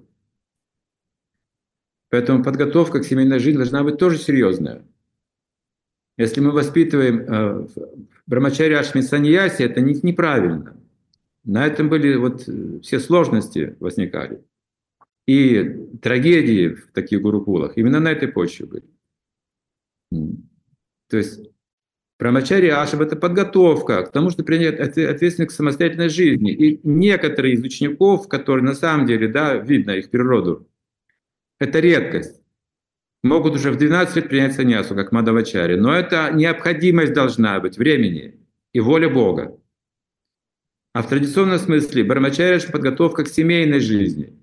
Поэтому подготовка к семейной жизни должна быть тоже серьезная. Если мы воспитываем э, брамачарья ашраме саньяси, это не, неправильно. На этом были вот все сложности возникали. И трагедии в таких гурукулах именно на этой почве были. То есть брамачарья ашрама – это подготовка к тому, чтобы принять ответственность к самостоятельной жизни. И некоторые из учеников, которые на самом деле, да, видно их природу, это редкость. Могут уже в двенадцать лет принять саньясу, как Мадхавачарья. Но это необходимость должна быть времени и воля Бога. А в традиционном смысле брамачарья – это подготовка к семейной жизни,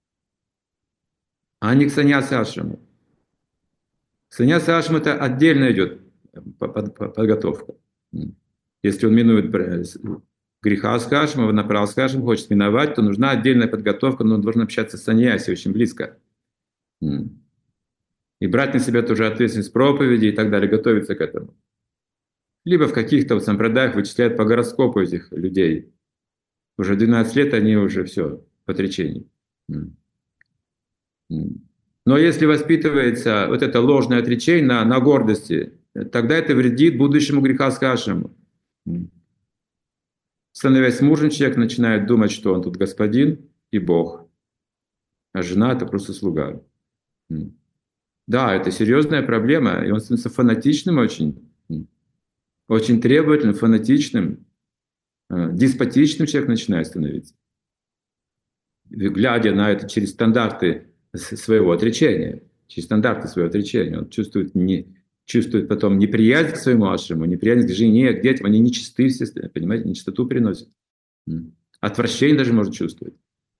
а не к саньяса ашраму. Саньяса ашрам – это отдельно идет подготовка. Если он минует греха ашрама, ванаправска ашрама, хочет миновать, то нужна отдельная подготовка, но он должен общаться с саньяси очень близко. И брать на себя тоже ответственность проповеди и так далее, готовиться к этому. Либо в каких-то вот сампрадаях вычисляют по гороскопу этих людей. Уже двенадцать лет они уже все, в отречении. Но если воспитывается вот это ложное отречение на, на гордости, тогда это вредит будущему грехаскашему. Становясь мужем, человек начинает думать, что он тут господин и Бог, а жена – это просто слуга. Да, это серьезная проблема, и он становится фанатичным очень, очень требовательным, фанатичным, деспотичным человек начинает становиться, глядя на это через стандарты своего отречения, через стандарты своего отречения. Он чувствует, не, чувствует потом неприязнь к своему ашраму, неприязнь к жене, к детям. Они нечисты все, понимаете, нечистоту приносят. Отвращение даже может чувствовать.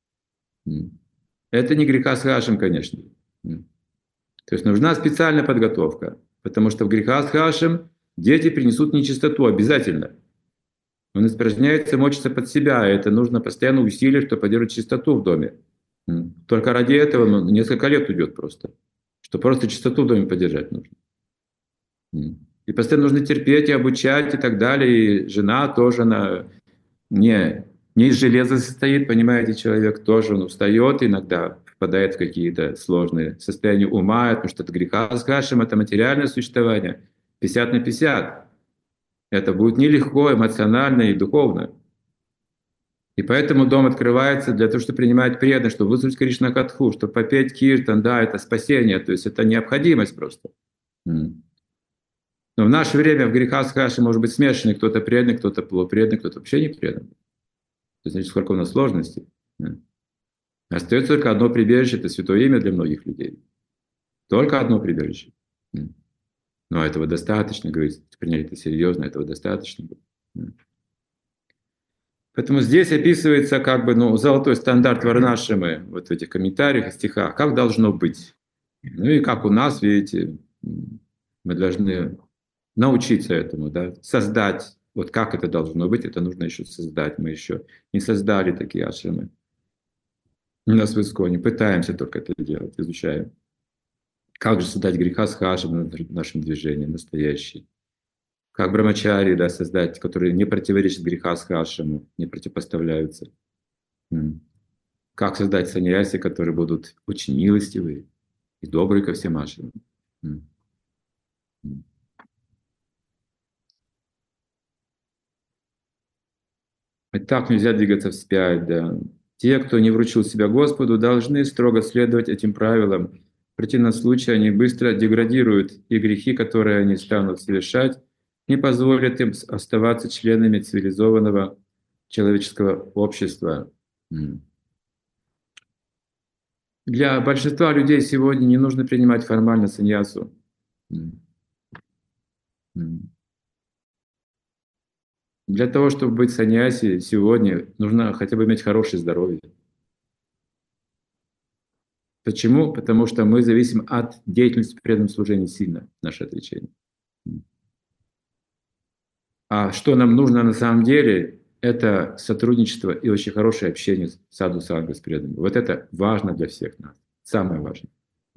Это не греха с ашрам, конечно. То есть нужна специальная подготовка, потому что в греха с ашрам дети принесут нечистоту обязательно. Он испражняется, мочится под себя, и это нужно постоянно усилия, чтобы поддерживать чистоту в доме. Только ради этого ну, несколько лет уйдет просто, что просто чистоту в доме поддержать нужно. И постоянно нужно терпеть и обучать и так далее. И жена тоже, она не, не из железа состоит, понимаете, человек тоже, он устает, иногда впадает в какие-то сложные состояния ума, потому что это греха с ашрам, это материальное существование, пятьдесят на пятьдесят. Это будет нелегко эмоционально и духовно. И поэтому дом открывается для того, чтобы принимать преданность, чтобы выслушать Кришна Катху, чтобы попеть киртан, да, это спасение, то есть это необходимость просто. Но в наше время в грехах с ашрам может быть смешанный, кто-то преданный, кто-то полупреданный, кто-то вообще не преданный. То есть, сколько у нас сложностей. Остается только одно прибежище, это святое имя для многих людей. Только одно прибежище. Но этого достаточно, говорить, принять это серьезно, этого достаточно. Поэтому здесь описывается как бы ну, золотой стандарт Варнашрамы вот в этих комментариях и стихах, как должно быть. Ну и как у нас, видите, мы должны научиться этому, да, создать. Вот как это должно быть, это нужно еще создать. Мы еще не создали такие ашрамы. У нас в Исконе пытаемся только это делать, изучаем. Как же создать греха с ашрамом в нашем движении настоящий. Как брамачари, да, создать, которые не противоречат греха с ашраму, не противопоставляются. Как создать саньяси, которые будут очень милостивые и добрые ко всем ашрамам. И так нельзя двигаться вспять, да. Те, кто не вручил себя Господу, должны строго следовать этим правилам. В противном случае они быстро деградируют, и грехи, которые они станут совершать, не позволят им оставаться членами цивилизованного человеческого общества. Для большинства людей сегодня не нужно принимать формально саньясу. Для того, чтобы быть саньяси сегодня, нужно хотя бы иметь хорошее здоровье. Почему? Потому что мы зависим от деятельности в преданном служении сильно, наше отречение. А что нам нужно на самом деле, это сотрудничество и очень хорошее общение с саду санга, с преданными. Вот это важно для всех нас. Самое важное.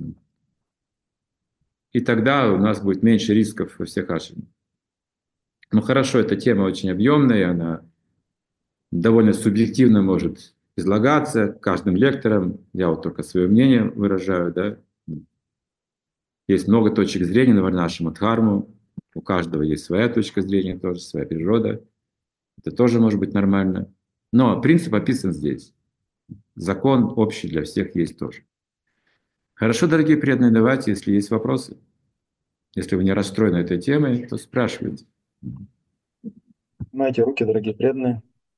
И тогда у нас будет меньше рисков во всех ашрамах. Ну хорошо, эта тема очень объемная, она довольно субъективно может излагаться каждым лектором. Я вот только свое мнение выражаю, да. Есть много точек зрения на Варнашрама Дхарму. У каждого есть своя точка зрения, тоже своя природа. Это тоже может быть нормально. Но принцип описан здесь. Закон общий для всех есть тоже. Хорошо, дорогие преданные, давайте, если есть вопросы, если вы не расстроены этой темой, то спрашивайте. Поднимайте руки, дорогие преданные.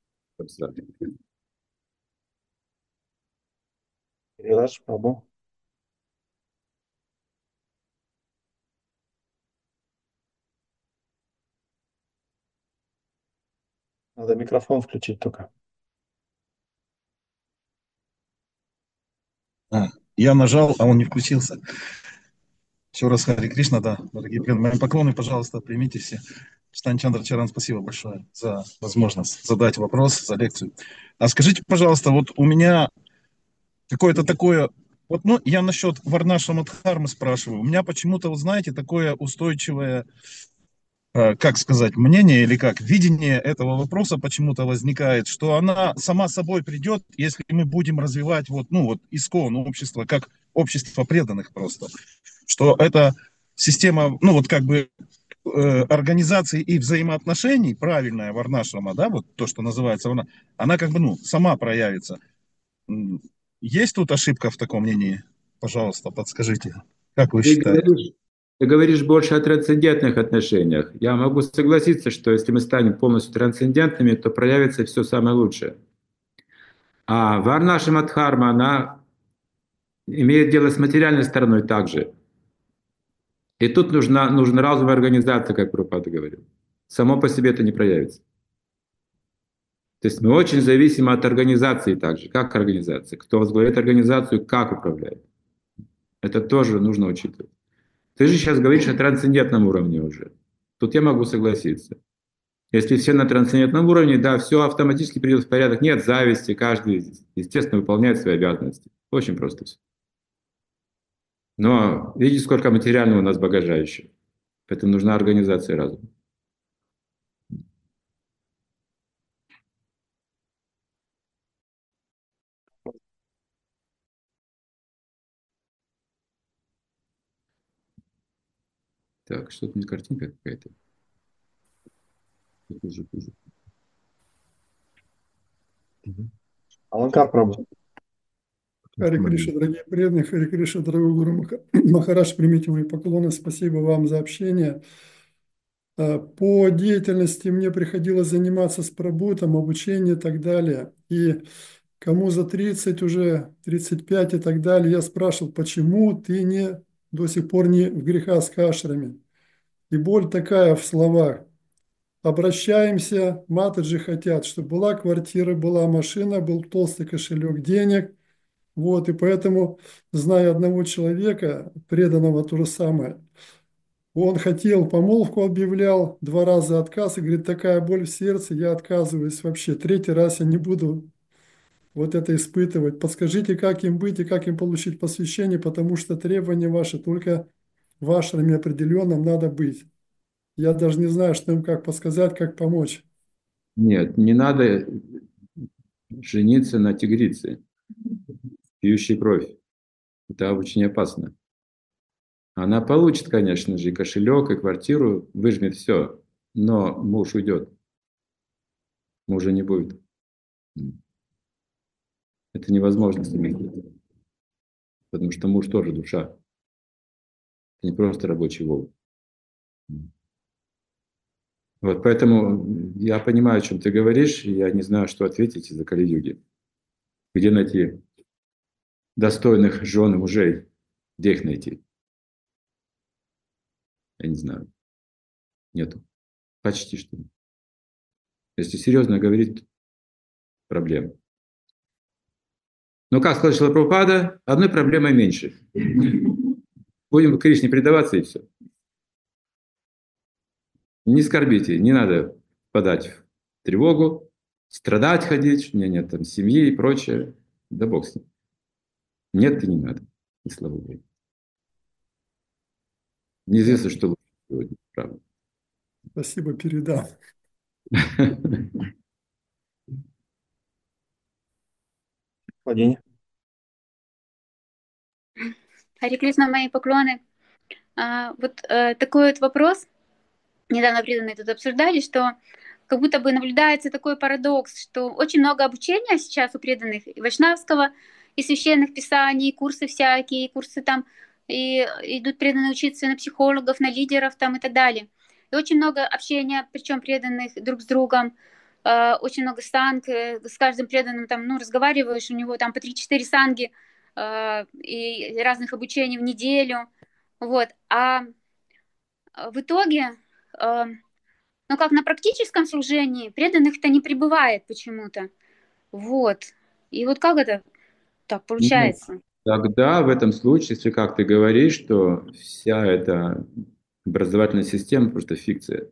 Ираш, Прабhu. Надо микрофон включить только. А, я нажал, а он не включился. Еще раз Хари Кришна, да, дорогие преданные. Мои поклоны, пожалуйста, примите все. Штан Чандра Чаран, спасибо большое за возможность задать вопрос, за лекцию. А скажите, пожалуйста, вот у меня какое-то такое, вот, ну, я насчет Варнашрама Дхармы спрашиваю. У меня почему-то, вы знаете, такое устойчивое, э, как сказать, мнение или как, видение этого вопроса почему-то возникает, что она сама собой придет, если мы будем развивать вот, ну, вот искон общество, как общество преданных просто. Что это система, ну, вот как бы э, организации и взаимоотношений, правильная Варнашрама, да, вот то, что называется, она, она как бы, ну, сама проявится. М, Есть тут ошибка в таком мнении? Пожалуйста, подскажите. Как вы Ты считаете? говоришь, ты говоришь больше о трансцендентных отношениях. Я могу согласиться, что если мы станем полностью трансцендентными, то проявится все самое лучшее. А Варнашрама Дхарма, она имеет дело с материальной стороной также. И тут нужна, нужна разовая организация, как Прабхупада говорил. Само по себе это не проявится. То есть мы очень зависимы от организации также. Как организация? Кто возглавляет организацию, как управляет. Это тоже нужно учитывать. Ты же сейчас говоришь о трансцендентном уровне уже. Тут я могу согласиться. Если все на трансцендентном уровне, да, все автоматически придет в порядок. Нет зависти, каждый, естественно, выполняет свои обязанности. Очень просто все. Но видите, сколько материального у нас багажа еще. Поэтому нужна организация разума. Так, что-то у меня картинка какая-то. Хуже, хуже. Аланкар, Прабhu. Хари Криша, дорогие преданные, Хари Криша, дорогой Гуру Маха- Махарадж, примите мои поклоны, спасибо вам за общение. А, По деятельности мне приходилось заниматься с пробутом, обучение и так далее. И кому за тридцать уже, тридцать пять и так далее, я спрашивал, почему ты не до сих пор не в греха с кашрами? И боль такая в словах. Обращаемся, матаджи хотят, чтобы была квартира, была машина, был толстый кошелек денег. Вот, и поэтому, зная одного человека, преданного то же самое, он хотел, помолвку объявлял, два раза отказ, и говорит, такая боль в сердце, я отказываюсь вообще, третий раз я не буду вот это испытывать. Подскажите, как им быть и как им получить посвящение, потому что требования ваши только в ашраме определенном надо быть. Я даже не знаю, что им как подсказать, как помочь. Нет, не надо жениться на тигрице, пьющей кровь. Это очень опасно. Она получит, конечно же, и кошелек, и квартиру, выжмет все, но муж уйдет. Мужа не будет. Это невозможно совместить, потому что муж тоже душа. Это не просто рабочий волк. Вот поэтому я понимаю, о чем ты говоришь, и я не знаю, что ответить из-за Кали-юги. Где найти достойных жен и мужей? Где их найти? Я не знаю. Нету. Почти что. Если серьезно говорить, проблем. Но, как сказал Шрила Прабхупада, одной проблемой меньше. Будем к Кришне предаваться и все. Не скорбите, не надо впадать в тревогу, страдать ходить, у меня нет там семьи и прочее. Да бог с ним. Нет и не надо. И слава Богу. Неизвестно, что лучше сегодня, правда. Спасибо, передам. Владимир. Харе Кришна, мои поклоны. А, вот э, такой вот вопрос. Недавно преданные тут обсуждали, что как будто бы наблюдается такой парадокс, что очень много обучения сейчас у преданных и вайшнавского, и священных писаний, и курсы всякие, и курсы там, и идут преданные учиться на психологов, на лидеров там и так далее. И очень много общения, причем преданных друг с другом, э, очень много санг, э, с каждым преданным там, ну, разговариваешь, у него там по три-четыре санги, э, и разных обучений в неделю, вот. А в итоге, э, ну, как на практическом служении, преданных-то не прибывает почему-то. Вот. И вот как это так Ну, получается? тогда в этом случае, если как ты говоришь, что вся эта образовательная система просто фикция.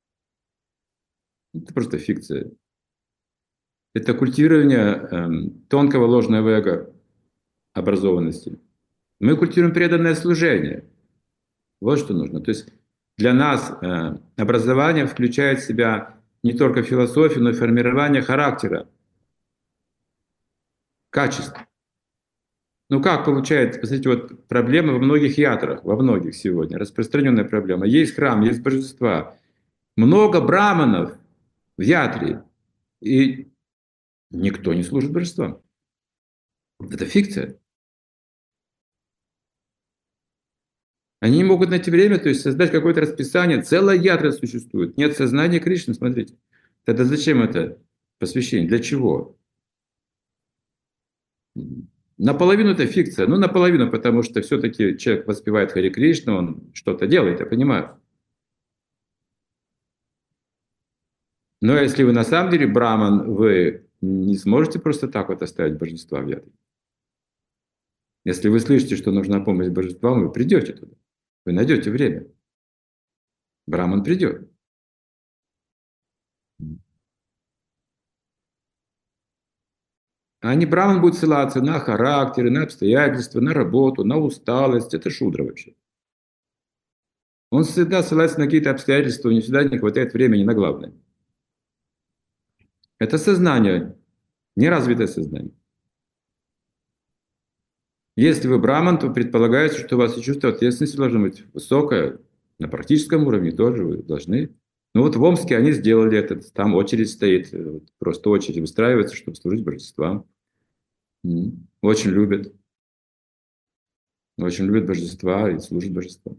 Это просто фикция. Это культивирование эм, тонкого ложного эго образованности. Мы культивируем преданное служение. Вот что нужно. То есть для нас э, образование включает в себя не только философию, но и формирование характера, качеств. Ну как получается, посмотрите, вот проблема во многих ятрах, во многих сегодня, распространенная проблема. Есть храм, есть божества, много браманов в ятре, и никто не служит божествам. Это фикция. Они не могут найти время, то есть создать какое-то расписание, целая ятра существует. Нет сознания Кришны, смотрите. Тогда зачем это посвящение? Для чего? Наполовину это фикция. Ну, наполовину, потому что все-таки человек воспевает Харе Кришну, он что-то делает, я понимаю. Но если вы на самом деле браман, вы не сможете просто так вот оставить божества в ятре. Если вы слышите, что нужна помощь божествам, вы придете туда. Вы найдете время. Браман придет. А не браман будет ссылаться на характеры, на обстоятельства, на работу, на усталость. Это шудра вообще. Он всегда ссылается на какие-то обстоятельства, у него всегда не хватает времени на главное. Это сознание, неразвитое сознание. Если вы браман, то предполагается, что у вас и чувство ответственности должно быть высокое. На практическом уровне тоже вы должны. Ну вот в Омске они сделали это. Там очередь стоит, просто очередь выстраивается, чтобы служить божествам. Очень любят. Очень любят божества и служат божествам.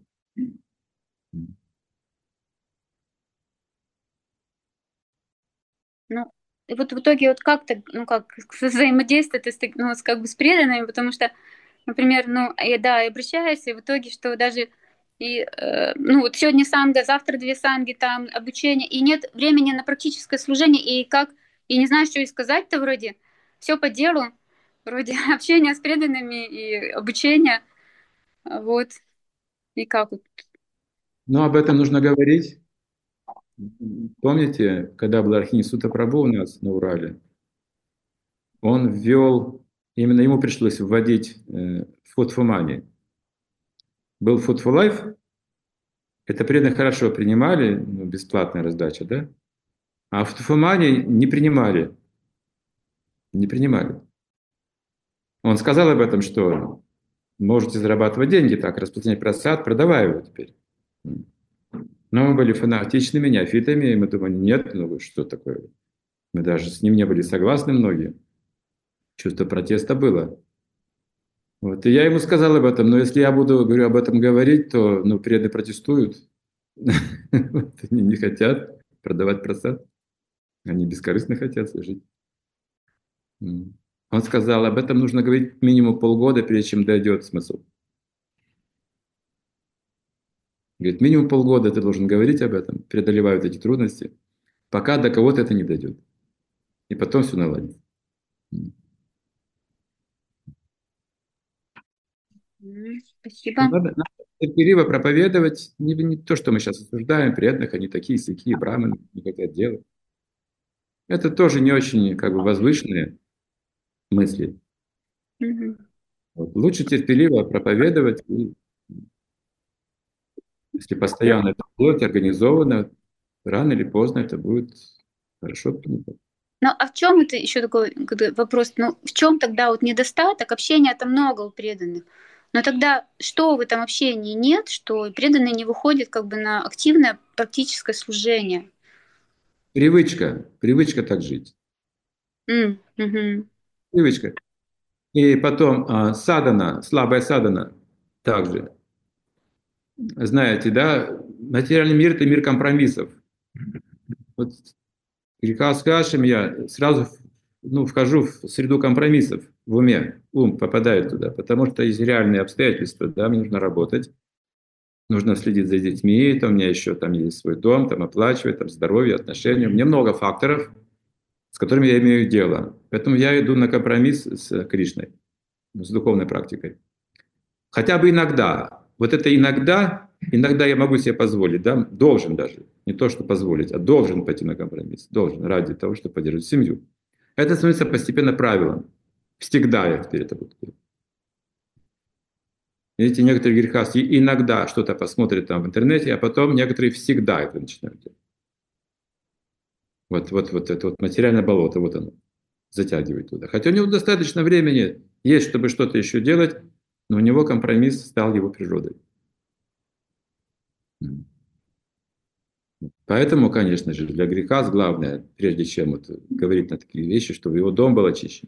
Ну, и вот в итоге вот как-то, ну, как взаимодействовать с, ну, с, как бы с преданными, потому что, например, ну, я, да, я обращаюсь, и в итоге, что даже и, э, ну, вот сегодня санга, завтра две санги, там, обучение, и нет времени на практическое служение, и как, и не знаю, что и сказать-то вроде, все по делу, вроде общения с преданными и обучение, вот, и как вот. Но об этом нужно говорить. Помните, когда был Архини Сута Прабху у нас на Урале, он ввел, именно ему пришлось вводить э, Food for Money. Был Food for Life, это преданные хорошо принимали, ну, бесплатная раздача, да? А Food for Money не принимали. Не принимали. Он сказал об этом, что можете зарабатывать деньги так, распространять просад, продавай его теперь. Но мы были фанатичными, неофитами, и мы думали, нет, ну что такое? Мы даже с ним не были согласны многие. Чувство протеста было. Вот. И я ему сказал об этом, но если я буду, говорю, об этом говорить, то ну, преданные протестуют. Они не хотят продавать просад. Они бескорыстно хотят жить. Он сказал, об этом нужно говорить минимум полгода, прежде чем дойдет смысл. Говорит, минимум полгода ты должен говорить об этом, преодолевают эти трудности, пока до кого-то это не дойдет. И потом все наладится. М, Спасибо. Надо, надо терпеливо проповедовать. Не, не то, что мы сейчас осуждаем преданных, они такие, сякие, браманы, не хотят делать. Это тоже не очень как бы возвышенные мысли. Мгм. Вот. Лучше терпеливо проповедовать, и если постоянно это делать, организованно, рано или поздно это будет хорошо принято. Ну, а в чем это еще такой как бы вопрос? Ну, в чем тогда вот недостаток? Общения-то много у преданных. Но тогда что в этом общении нет, что преданные не выходят как бы на активное практическое служение? Привычка, привычка так жить. М, мгм. Привычка. И потом а, садана, слабая садана также. Знаете, да, материальный мир – это мир компромиссов. Вот греха с кашем я сразу ну, вхожу в среду компромиссов в уме. Ум попадает туда, потому что есть реальные обстоятельства. Да, мне нужно работать, нужно следить за детьми, там у меня еще там есть свой дом, там оплачивать, там здоровье, отношения. У меня много факторов, с которыми я имею дело. Поэтому я иду на компромисс с Кришной, с духовной практикой. Хотя бы иногда. Вот это иногда, иногда я могу себе позволить, да, должен даже. Не то, что позволить, а должен пойти на компромисс. Должен, ради того, чтобы поддерживать семью. Это становится постепенно правилом. Всегда я теперь это буду делать. Видите, некоторые греха иногда что-то посмотрят там в интернете, а потом некоторые всегда это начинают делать. Вот, вот, вот это вот материальное болото, вот оно, затягивает туда. Хотя у него достаточно времени есть, чтобы что-то еще делать, но у него компромисс стал его природой. Поэтому, конечно же, для греха главное, прежде чем вот говорить на такие вещи, чтобы его дом был очищен,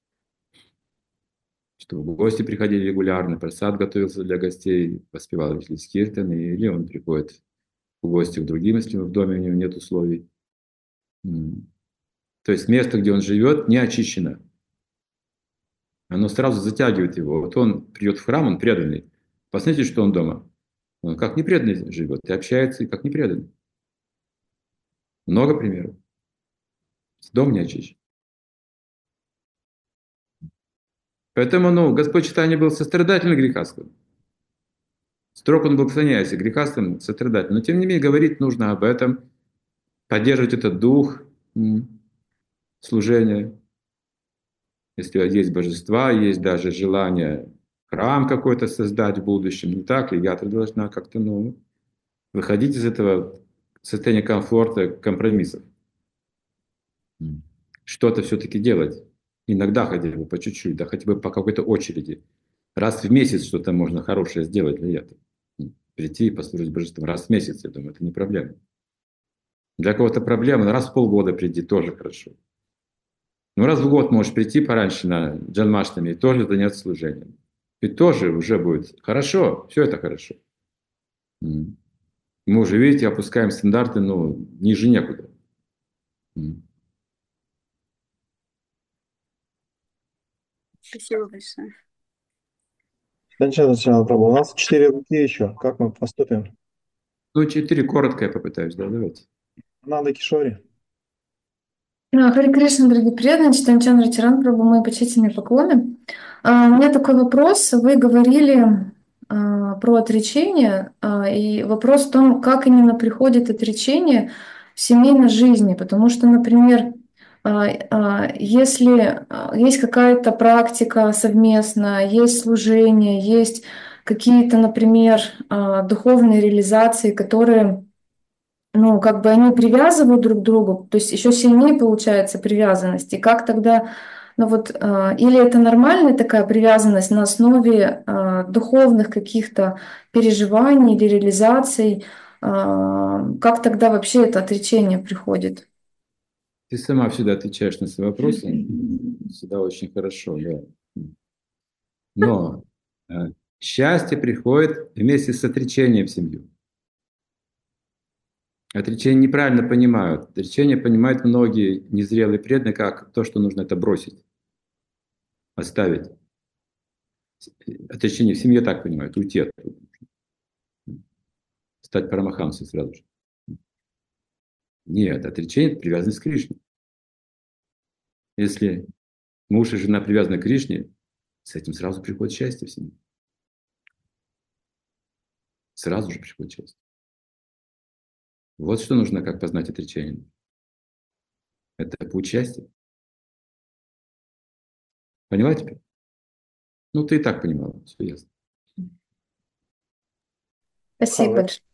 чтобы гости приходили регулярно, просад готовился для гостей, поспевал скиртаны, или он приходит в гости к другим, если в доме у него нет условий. То есть место, где он живет, не очищено. Оно сразу затягивает его. Вот он придет в храм, он преданный. Посмотрите, что он дома. Он как непреданный живет, и общается, и как непреданный. Много примеров. Дом не очищен. Поэтому, ну, Господь читание был сострадательным грехастым. Строг он был к саньясе, грехастым, сострадательным. Но, тем не менее, говорить нужно об этом, поддерживать этот дух служения. Если есть божества, есть даже желание храм какой-то создать в будущем, не так ли? Я-то должна как-то, ну, выходить из этого состояния комфорта, компромиссов. Что-то все-таки делать. Иногда хотя бы по чуть-чуть, да хотя бы по какой-то очереди. Раз в месяц что-то можно хорошее сделать для этого. Прийти и послужить божеством. Раз в месяц, я думаю, это не проблема. Для кого-то проблема, но раз в полгода прийти тоже хорошо. Ну, раз в год можешь прийти пораньше на джанмаштами и тоже заняться служением. И тоже уже будет хорошо, все это хорошо. Мы уже, видите, опускаем стандарты, ну, ниже некуда. Спасибо большое. Сначала пробовал. У нас четыре руки еще. Как мы поступим? Ну, четыре, коротко я попытаюсь, да, давайте. Надо Кишори. Харе Кришна, дорогие преданные, Чайтанья Чандра Чаран Прабху, мои почтительные поклоны. А, У меня такой вопрос. Вы говорили а, про отречение, а, и вопрос в том, как именно приходит отречение в семейной жизни. Потому что, например, а, а, если а, есть какая-то практика совместная, есть служение, есть какие-то, например, а, духовные реализации, которые ну, как бы они привязывают друг к другу, то есть еще сильнее получается привязанность. И как тогда, ну вот, э, или это нормальная такая привязанность на основе э, духовных каких-то переживаний или реализаций, э, как тогда вообще это отречение приходит? Ты сама всегда отвечаешь на свои вопросы, всегда очень хорошо, да. Но э, счастье приходит вместе с отречением в семью. Отречение неправильно понимают. Отречение понимают многие незрелые преданные, как то, что нужно это бросить, оставить. Отречение в семье так понимают, уйти оттуда. Стать парамахамсой сразу же. Нет, отречение – это привязанность к Кришне. Если муж и жена привязаны к Кришне, с этим сразу приходит счастье в семье. Сразу же приходит чувство. Вот что нужно, как познать отречение. Это путь счастья. Поняла теперь? Ну, ты и так понимала, все ясно. Спасибо Хаварь. большое.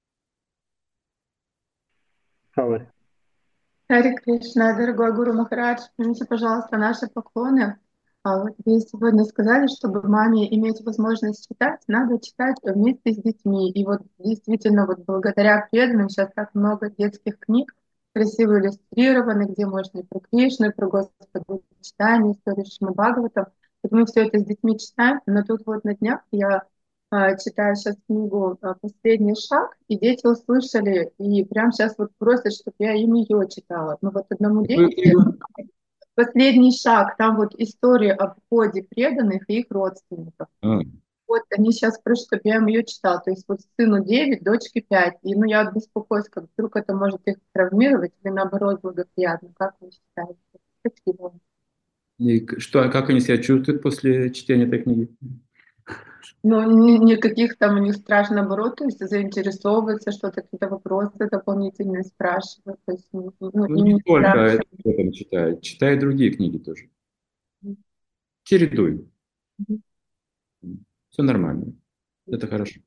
Хаварь. Харе Кришна, дорогой Гуру Махарадж, примите, пожалуйста, наши поклоны. А вот вы сегодня сказали, чтобы маме иметь возможность читать, надо читать вместе с детьми. И вот действительно, вот благодаря преданным сейчас так много детских книг, красиво иллюстрированы, где можно и про Кришну, и про Господа читание, историю Шримад Бхагаватам. Вот мы все это с детьми читаем, но тут вот на днях я а, читаю сейчас книгу а, «Последний шаг», и дети услышали, и прямо сейчас вот просят, чтобы я им ее читала. Ну вот одному Какую детям книгу? «Последний шаг», там вот история об уходе преданных и их родственников. А, Вот они сейчас просят, чтобы я им ее читала. То есть вот сыну девять, дочке пять. И ну я беспокоюсь, как вдруг это может их травмировать или наоборот благоприятно. Как вы считаете? Спасибо. и к- что, а как они себя чувствуют после чтения этой книги? Ну, ни- никаких там у них страшно, наоборот, то есть заинтересовываются, что-то, какие-то вопросы дополнительные спрашивают. То есть, ну, ну, Ну, им не не только страшно. это, кто там читает. Читай другие книги тоже. Чередуй. Мгм. Все нормально. Это хорошо.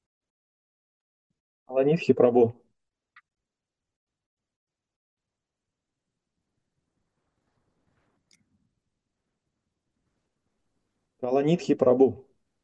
Аланитхи Прабу. Аланитхи Прабу.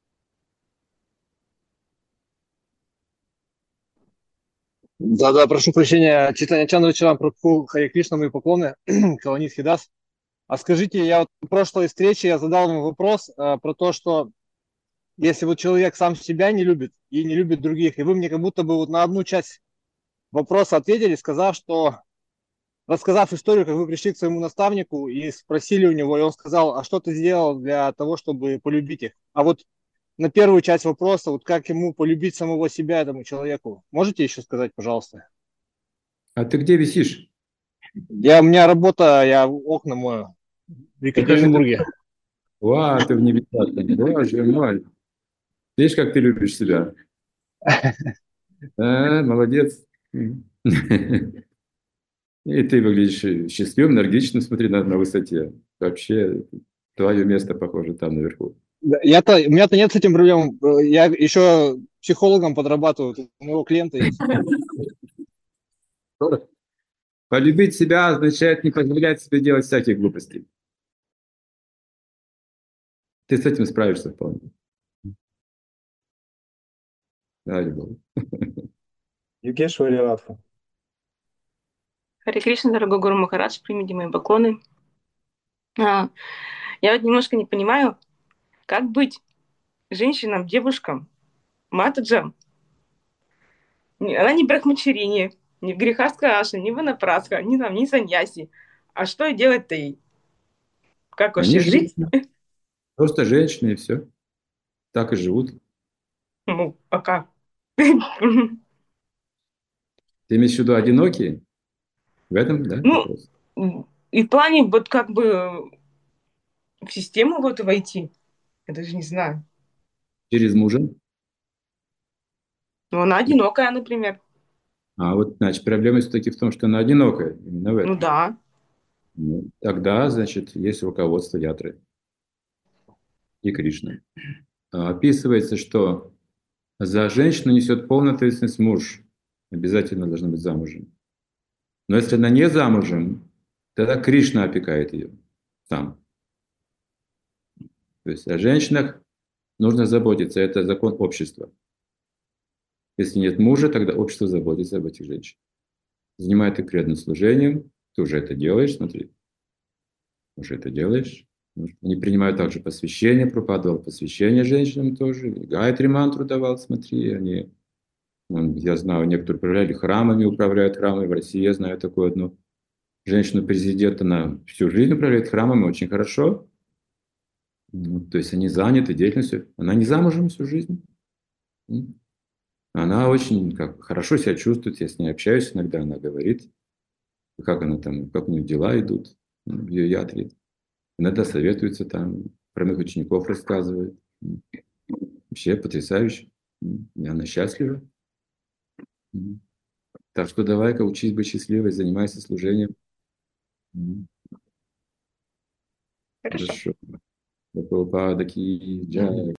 Да-да, прошу прощения, Читания Чандра Чаран Прабху, Харе Кришна, мои поклоны, Каланит Хидас. А скажите, я вот в прошлой встрече я задал вам вопрос э, про то, что если вот человек сам себя не любит и не любит других, и вы мне как будто бы вот на одну часть вопроса ответили, сказав, что, рассказав историю, как вы пришли к своему наставнику и спросили у него, и он сказал, а что ты сделал для того, чтобы полюбить их? А вот на первую часть вопроса, вот как ему полюбить самого себя, этому человеку, можете еще сказать, пожалуйста? А ты где висишь? Я, у меня работа, я окна мою в Екатеринбурге. Ва, ты в небесах. Боже мой. Видишь, как ты любишь себя? А, молодец. И ты выглядишь счастливым, энергичным, смотри, на, на высоте. Вообще, твое место, похоже, там наверху. Да, Я-то, у меня-то нет с этим проблем. Я еще психологом подрабатываю. У моего клиента есть. Полюбить себя означает не позволять себе делать всяких глупостей. Ты с этим справишься вполне. Да, любовь. Югешвари Радха. Харе Кришна, дорогой Гуру Махарадж, примите мои поклоны. А, я вот немножко не понимаю, как быть женщинам, девушкам, матаджам. Не- Она не брахмачарине, не грехастка Аша, не ванапрасха, не там, не саньяси. А что делать-то ей? Как Они вообще жить? живут. Просто женщины и все. Так и живут. Ну, а как? Ты имеешь в виду одинокие? В этом, да, Ну, вопрос? и в плане вот как бы в систему вот войти. Я даже не знаю. Через мужа? Ну, она одинокая, например. А вот, значит, проблема все-таки в том, что она одинокая. Именно в Ну этом. да. Ну, тогда, значит, есть руководство ятры и Кришны. А, Описывается, что за женщину несет полную ответственность муж. Обязательно должна быть замужем. Но если она не замужем, тогда Кришна опекает ее сам. То есть о женщинах нужно заботиться. Это закон общества. Если нет мужа, тогда общество заботится об этих женщинах. Занимает их преданным служением. Ты уже это делаешь, смотри. Уже это делаешь. Они принимают также посвящение. Прабхупада давал посвящение женщинам тоже. И Гайатри мантру давал, смотри. Они, ну, я знаю, некоторые управляли храмами, управляют храмами. В России я знаю такую одну женщину-президент. Она всю жизнь управляет храмами очень хорошо. Ну, то есть они заняты деятельностью. Она не замужем всю жизнь. Она очень как, хорошо себя чувствует. Я с ней общаюсь иногда. Она говорит, как она там, как у нее дела идут в ее ятре. Иногда советуется там, про моих учеников рассказывает. Вообще потрясающе. М, И она счастлива. М. Так что давай-ка учись быть счастливой, занимайся служением. М, Хорошо. Хорошо. Прабхупада ки джай.